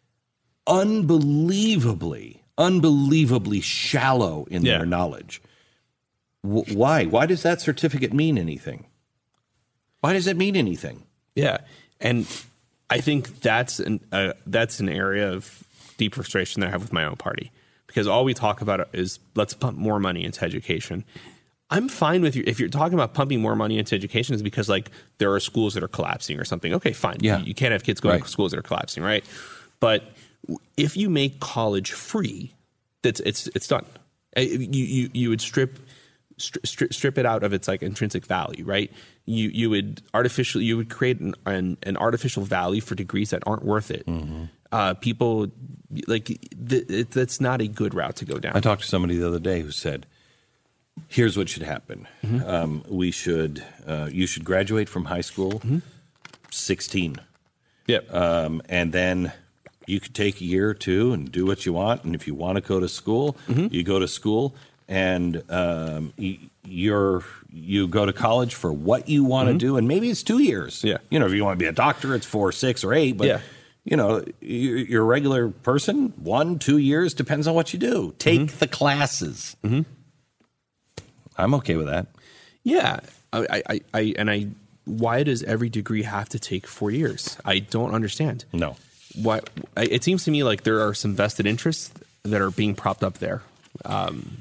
unbelievably, unbelievably shallow in yeah. their knowledge. W- why? Why does that certificate mean anything? Why does it mean anything? Yeah, and I think that's an uh, that's an area of deep frustration that I have with my own party, because all we talk about is let's pump more money into education. I'm fine with you if you're talking about pumping more money into education is because like there are schools that are collapsing or something. Okay, fine. Yeah. You, you can't have kids going right. to schools that are collapsing, right? But if you make college free, that's it's it's done. You you you would strip. Strip, strip it out of its like intrinsic value, right? You you would artificially you would create an, an, an artificial value for degrees that aren't worth it. Mm-hmm. Uh, people like th- it, that's not a good route to go down. I talked to somebody the other day who said, "Here's what should happen. Mm-hmm. Um, we should uh, you should graduate from high school, mm-hmm. sixteen. Yep, um, and then." You could take a year or two and do what you want, and if you want to go to school, mm-hmm. you go to school. And um, you're you go to college for what you want to mm-hmm. do, and maybe it's two years. Yeah, you know, if you want to be a doctor, it's four, six, or eight. But yeah. you know, you're a regular person. One, two years depends on what you do. Take mm-hmm. the classes. Mm-hmm. I'm okay with that. Yeah, I, I, I, and I. Why does every degree have to take four years? I don't understand. No. Why? It seems to me like there are some vested interests that are being propped up there. Um,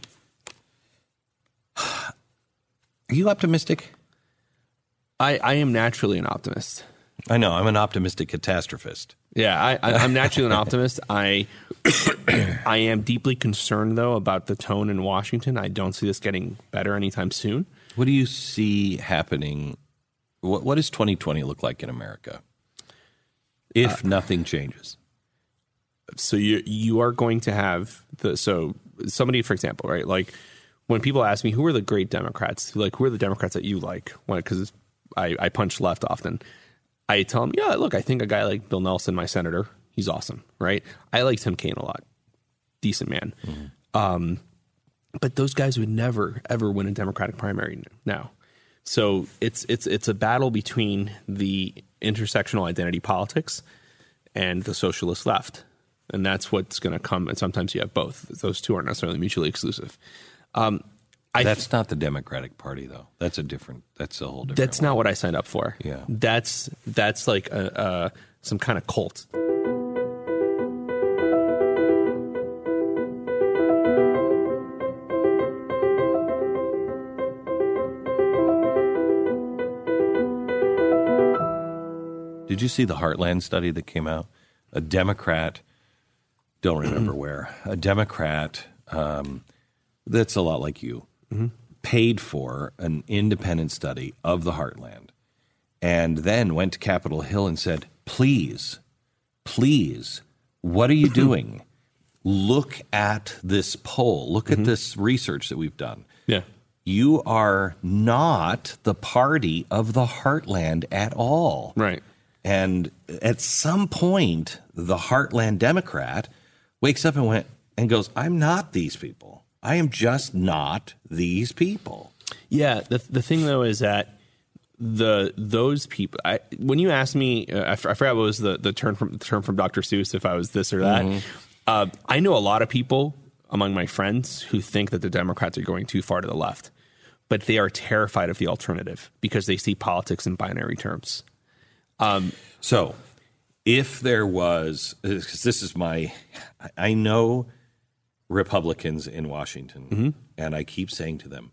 Are you optimistic? I, I am naturally an optimist. I know. I'm an optimistic catastrophist. Yeah, I, I, I'm naturally an optimist. I I am deeply concerned, though, about the tone in Washington. I don't see this getting better anytime soon. What do you see happening? What, what does twenty twenty look like in America if uh, nothing changes? So you you are going to have the so somebody, for example, right, like. When people ask me, who are the great Democrats? Like, who are the Democrats that you like? Because I, I punch left often. I tell them, yeah, look, I think a guy like Bill Nelson, my senator, he's awesome, right? I like Tim Kaine a lot. Decent man. Mm-hmm. Um, but those guys would never, ever win a Democratic primary now. So it's it's it's a battle between the intersectional identity politics and the socialist left. And that's what's going to come. And sometimes you have both. Those two aren't necessarily mutually exclusive. Um, I that's th- not the Democratic Party, though. That's a different. That's a whole different. That's one. not what I signed up for. Yeah, that's that's like a, a, some kind of cult. Did you see the Heartland study that came out? A Democrat, don't remember where. A Democrat. Um, That's a lot like you, mm-hmm. paid for an independent study of the Heartland and then went to Capitol Hill and said, please, please, what are you doing? Look at this poll. Look mm-hmm. at this research that we've done. Yeah. You are not the party of the Heartland at all. Right. And at some point, the Heartland Democrat wakes up and went and goes, I'm not these people. I am just not these people. Yeah. The the thing, though, is that the those people. I, when you asked me, uh, I, f- I forgot what was the the term from the term from Doctor Seuss. If I was this or that, mm-hmm. uh, I know a lot of people among my friends who think that the Democrats are going too far to the left, but they are terrified of the alternative because they see politics in binary terms. Um, so, if there was, because this is my, I know Republicans in Washington, mm-hmm. and I keep saying to them,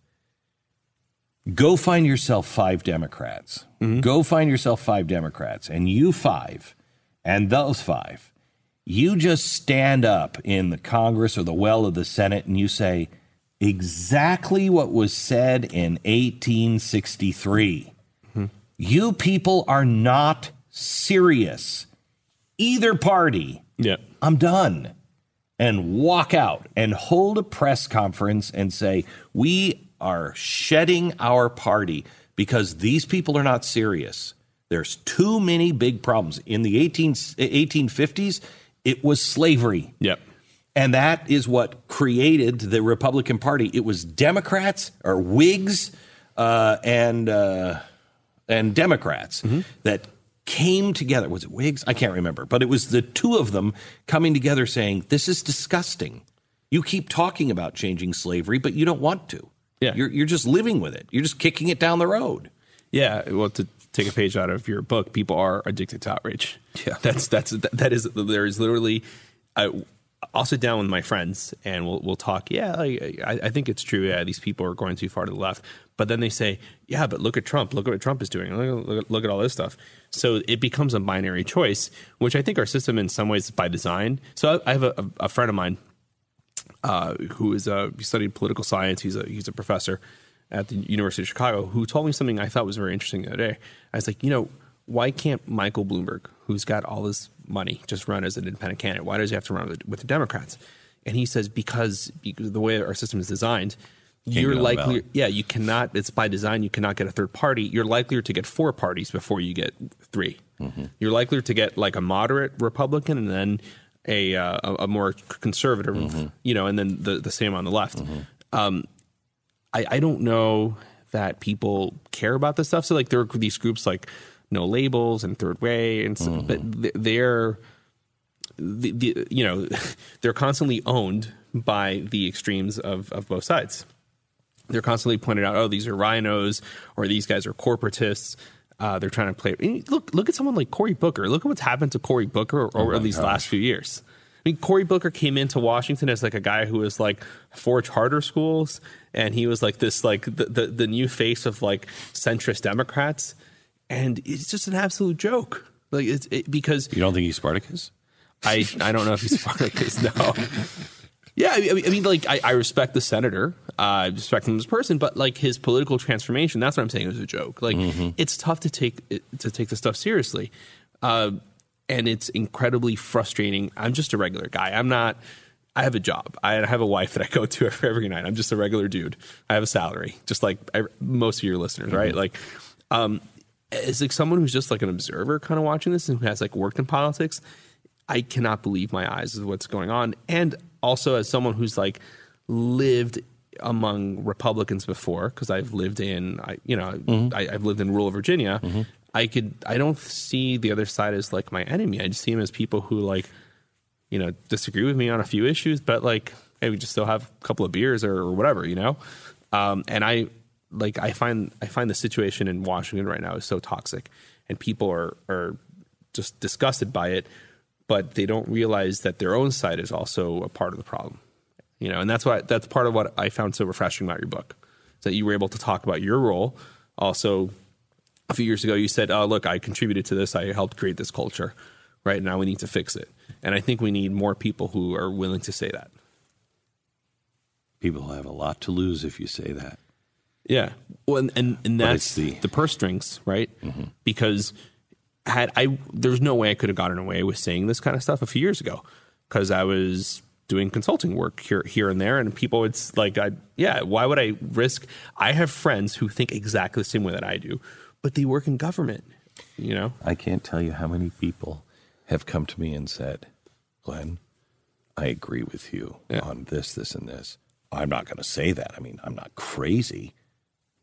go find yourself five Democrats. Mm-hmm. Go find yourself five Democrats, and you five, and those five, you just stand up in the Congress or the well of the Senate and you say exactly what was said in eighteen sixty-three. Mm-hmm. You people are not serious. Either party. Yeah. I'm done. And walk out and hold a press conference and say, we are shedding our party because these people are not serious. There's too many big problems. In the eighteen fifties, it was slavery. Yep. And that is what created the Republican Party. It was Democrats or Whigs uh, and uh, and Democrats mm-hmm. that came together. Was it Whigs? I can't remember. But it was the two of them coming together saying, this is disgusting. You keep talking about changing slavery, but you don't want to. Yeah. You're, you're just living with it. You're just kicking it down the road. Yeah. Well, to take a page out of your book, people are addicted to outrage. Yeah. That's, that's, that, that is, there is literally, I, I'll sit down with my friends and we'll we'll talk. Yeah, I, I think it's true. Yeah, these people are going too far to the left. But then they say, yeah, but look at Trump. Look at what Trump is doing. Look, look, look at all this stuff. So it becomes a binary choice, which I think our system in some ways is by design. So I have a, a friend of mine uh, who is a, he studied political science. He's a he's a professor at the University of Chicago who told me something I thought was very interesting the other day. I was like, you know, why can't Michael Bloomberg, who's got all this money, just run as an independent candidate? Why does he have to run with, with the Democrats? And he says, because, because the way our system is designed, Can't you're likely, yeah, you cannot, it's by design, you cannot get a third party. You're likelier to get four parties before you get three. Mm-hmm. You're likelier to get like a moderate Republican and then a uh, a, a more conservative, mm-hmm. you know, and then the, the same on the left. Mm-hmm. Um, I, I don't know that people care about this stuff. So like there are these groups like No Labels and Third Way and stuff, mm-hmm. but they're the, the you know they're constantly owned by the extremes of, of both sides. They're constantly pointed out, oh, these are rhinos or these guys are corporatists. Uh, they're trying to play. I mean, look, look at someone like Cory Booker. Look at what's happened to Cory Booker over oh these gosh. last few years. I mean, Cory Booker came into Washington as like a guy who was like for charter schools, and he was like this like the the, the new face of like centrist Democrats. And it's just an absolute joke. Like it's it, because you don't think he's Spartacus? I I don't know if he's Spartacus. No. Yeah, I mean, I mean, like I, I respect the senator. Uh, I respect him as a person, but like his political transformation, that's what I'm saying is a joke. Like mm-hmm. it's tough to take it, to take this stuff seriously, uh, and it's incredibly frustrating. I'm just a regular guy. I'm not. I have a job. I have a wife that I go to every, every night. I'm just a regular dude. I have a salary, just like every, most of your listeners, mm-hmm. right? Like. Um, As like someone who's just like an observer kind of watching this and who has like worked in politics, I cannot believe my eyes of what's going on. And also as someone who's like lived among Republicans before, because I've lived in, I, you know, mm-hmm. I, I've lived in rural Virginia. Mm-hmm. I could, I don't see the other side as like my enemy. I just see them as people who like, you know, disagree with me on a few issues, but like, hey, we just still have a couple of beers or, or whatever, you know? Um, and I, Like I find, I find the situation in Washington right now is so toxic, and people are are just disgusted by it, but they don't realize that their own side is also a part of the problem, you know. And that's what that's part of what I found so refreshing about your book, is that you were able to talk about your role. Also, a few years ago, you said, "Oh, look, I contributed to this. I helped create this culture. Right now, we need to fix it." And I think we need more people who are willing to say that. People have a lot to lose if you say that. Yeah, well, and and, and that's the, the purse strings, right? Mm-hmm. Because had I, there's no way I could have gotten away with saying this kind of stuff a few years ago, because I was doing consulting work here, here and there, and people, it's like, I, yeah, why would I risk? I have friends who think exactly the same way that I do, but they work in government, you know. I can't tell you how many people have come to me and said, Glenn, I agree with you yeah. on this, this, and this. I'm not going to say that. I mean, I'm not crazy.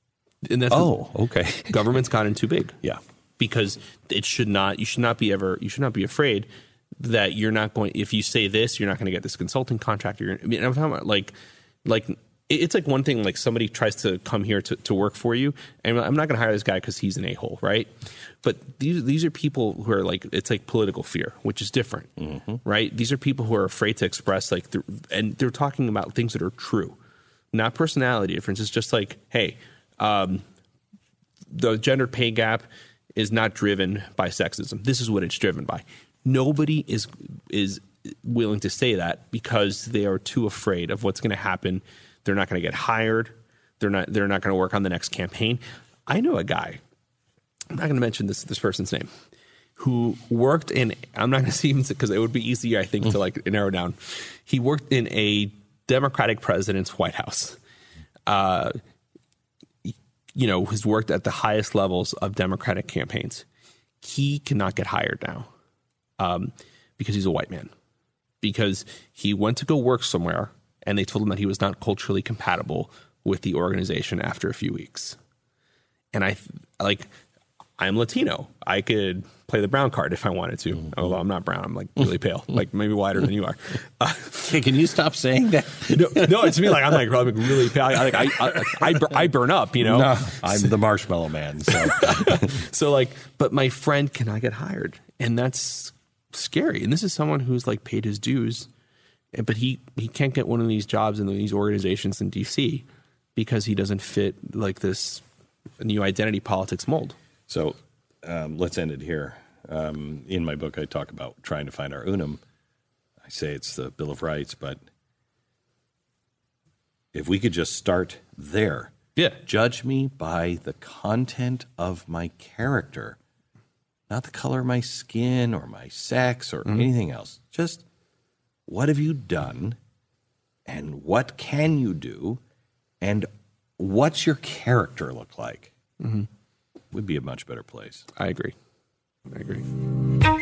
And that's Oh, okay. government's gotten too big. Yeah. Because it should not, you should not be ever, you should not be afraid that you're not going, if you say this, you're not going to get this consulting contract. You're, I mean, I'm talking about like, like, it's like one thing, like somebody tries to come here to, to work for you, and I'm not going to hire this guy because he's an a-hole, right? But these these are people who are like, it's like political fear, which is different, mm-hmm. right? These are people who are afraid to express, like, the, and they're talking about things that are true, not personality difference. It's just like, hey, um, the gender pay gap is not driven by sexism. This is what it's driven by. Nobody is is willing to say that because they are too afraid of what's going to happen. They're not going to get hired. They're not. They're not going to work on the next campaign. I know a guy. I'm not going to mention this this person's name, who worked in. I'm not going to see him because it would be easier, I think, to like narrow down. He worked in a Democratic president's White House. Uh, you know, has worked at the highest levels of Democratic campaigns. He cannot get hired now um, because he's a white man. Because he went to go work somewhere, and they told him that he was not culturally compatible with the organization after a few weeks. And I, like, I'm Latino. I could play the brown card if I wanted to. Mm-hmm. Although I'm not brown. I'm, like, really pale. Like, maybe whiter than you are. Uh, hey, can you stop saying that? no, no, it's me. Like, I'm, like, I'm like really pale. I, like, I, I, I, I burn up, you know? No, I'm the marshmallow man. So. so, like, but my friend cannot get hired. And that's scary. And this is someone who's, like, paid his dues. But he, he can't get one of these jobs in these organizations in D C because he doesn't fit, like, this new identity politics mold. So um, let's end it here. Um, in my book, I talk about trying to find our unum. I say it's the Bill of Rights, but if we could just start there. Yeah. Judge me by the content of my character, not the color of my skin or my sex or mm-hmm. anything else. Just what have you done, and what can you do, and what's your character look like? Mm-hmm. Would be a much better place. I agree. I agree.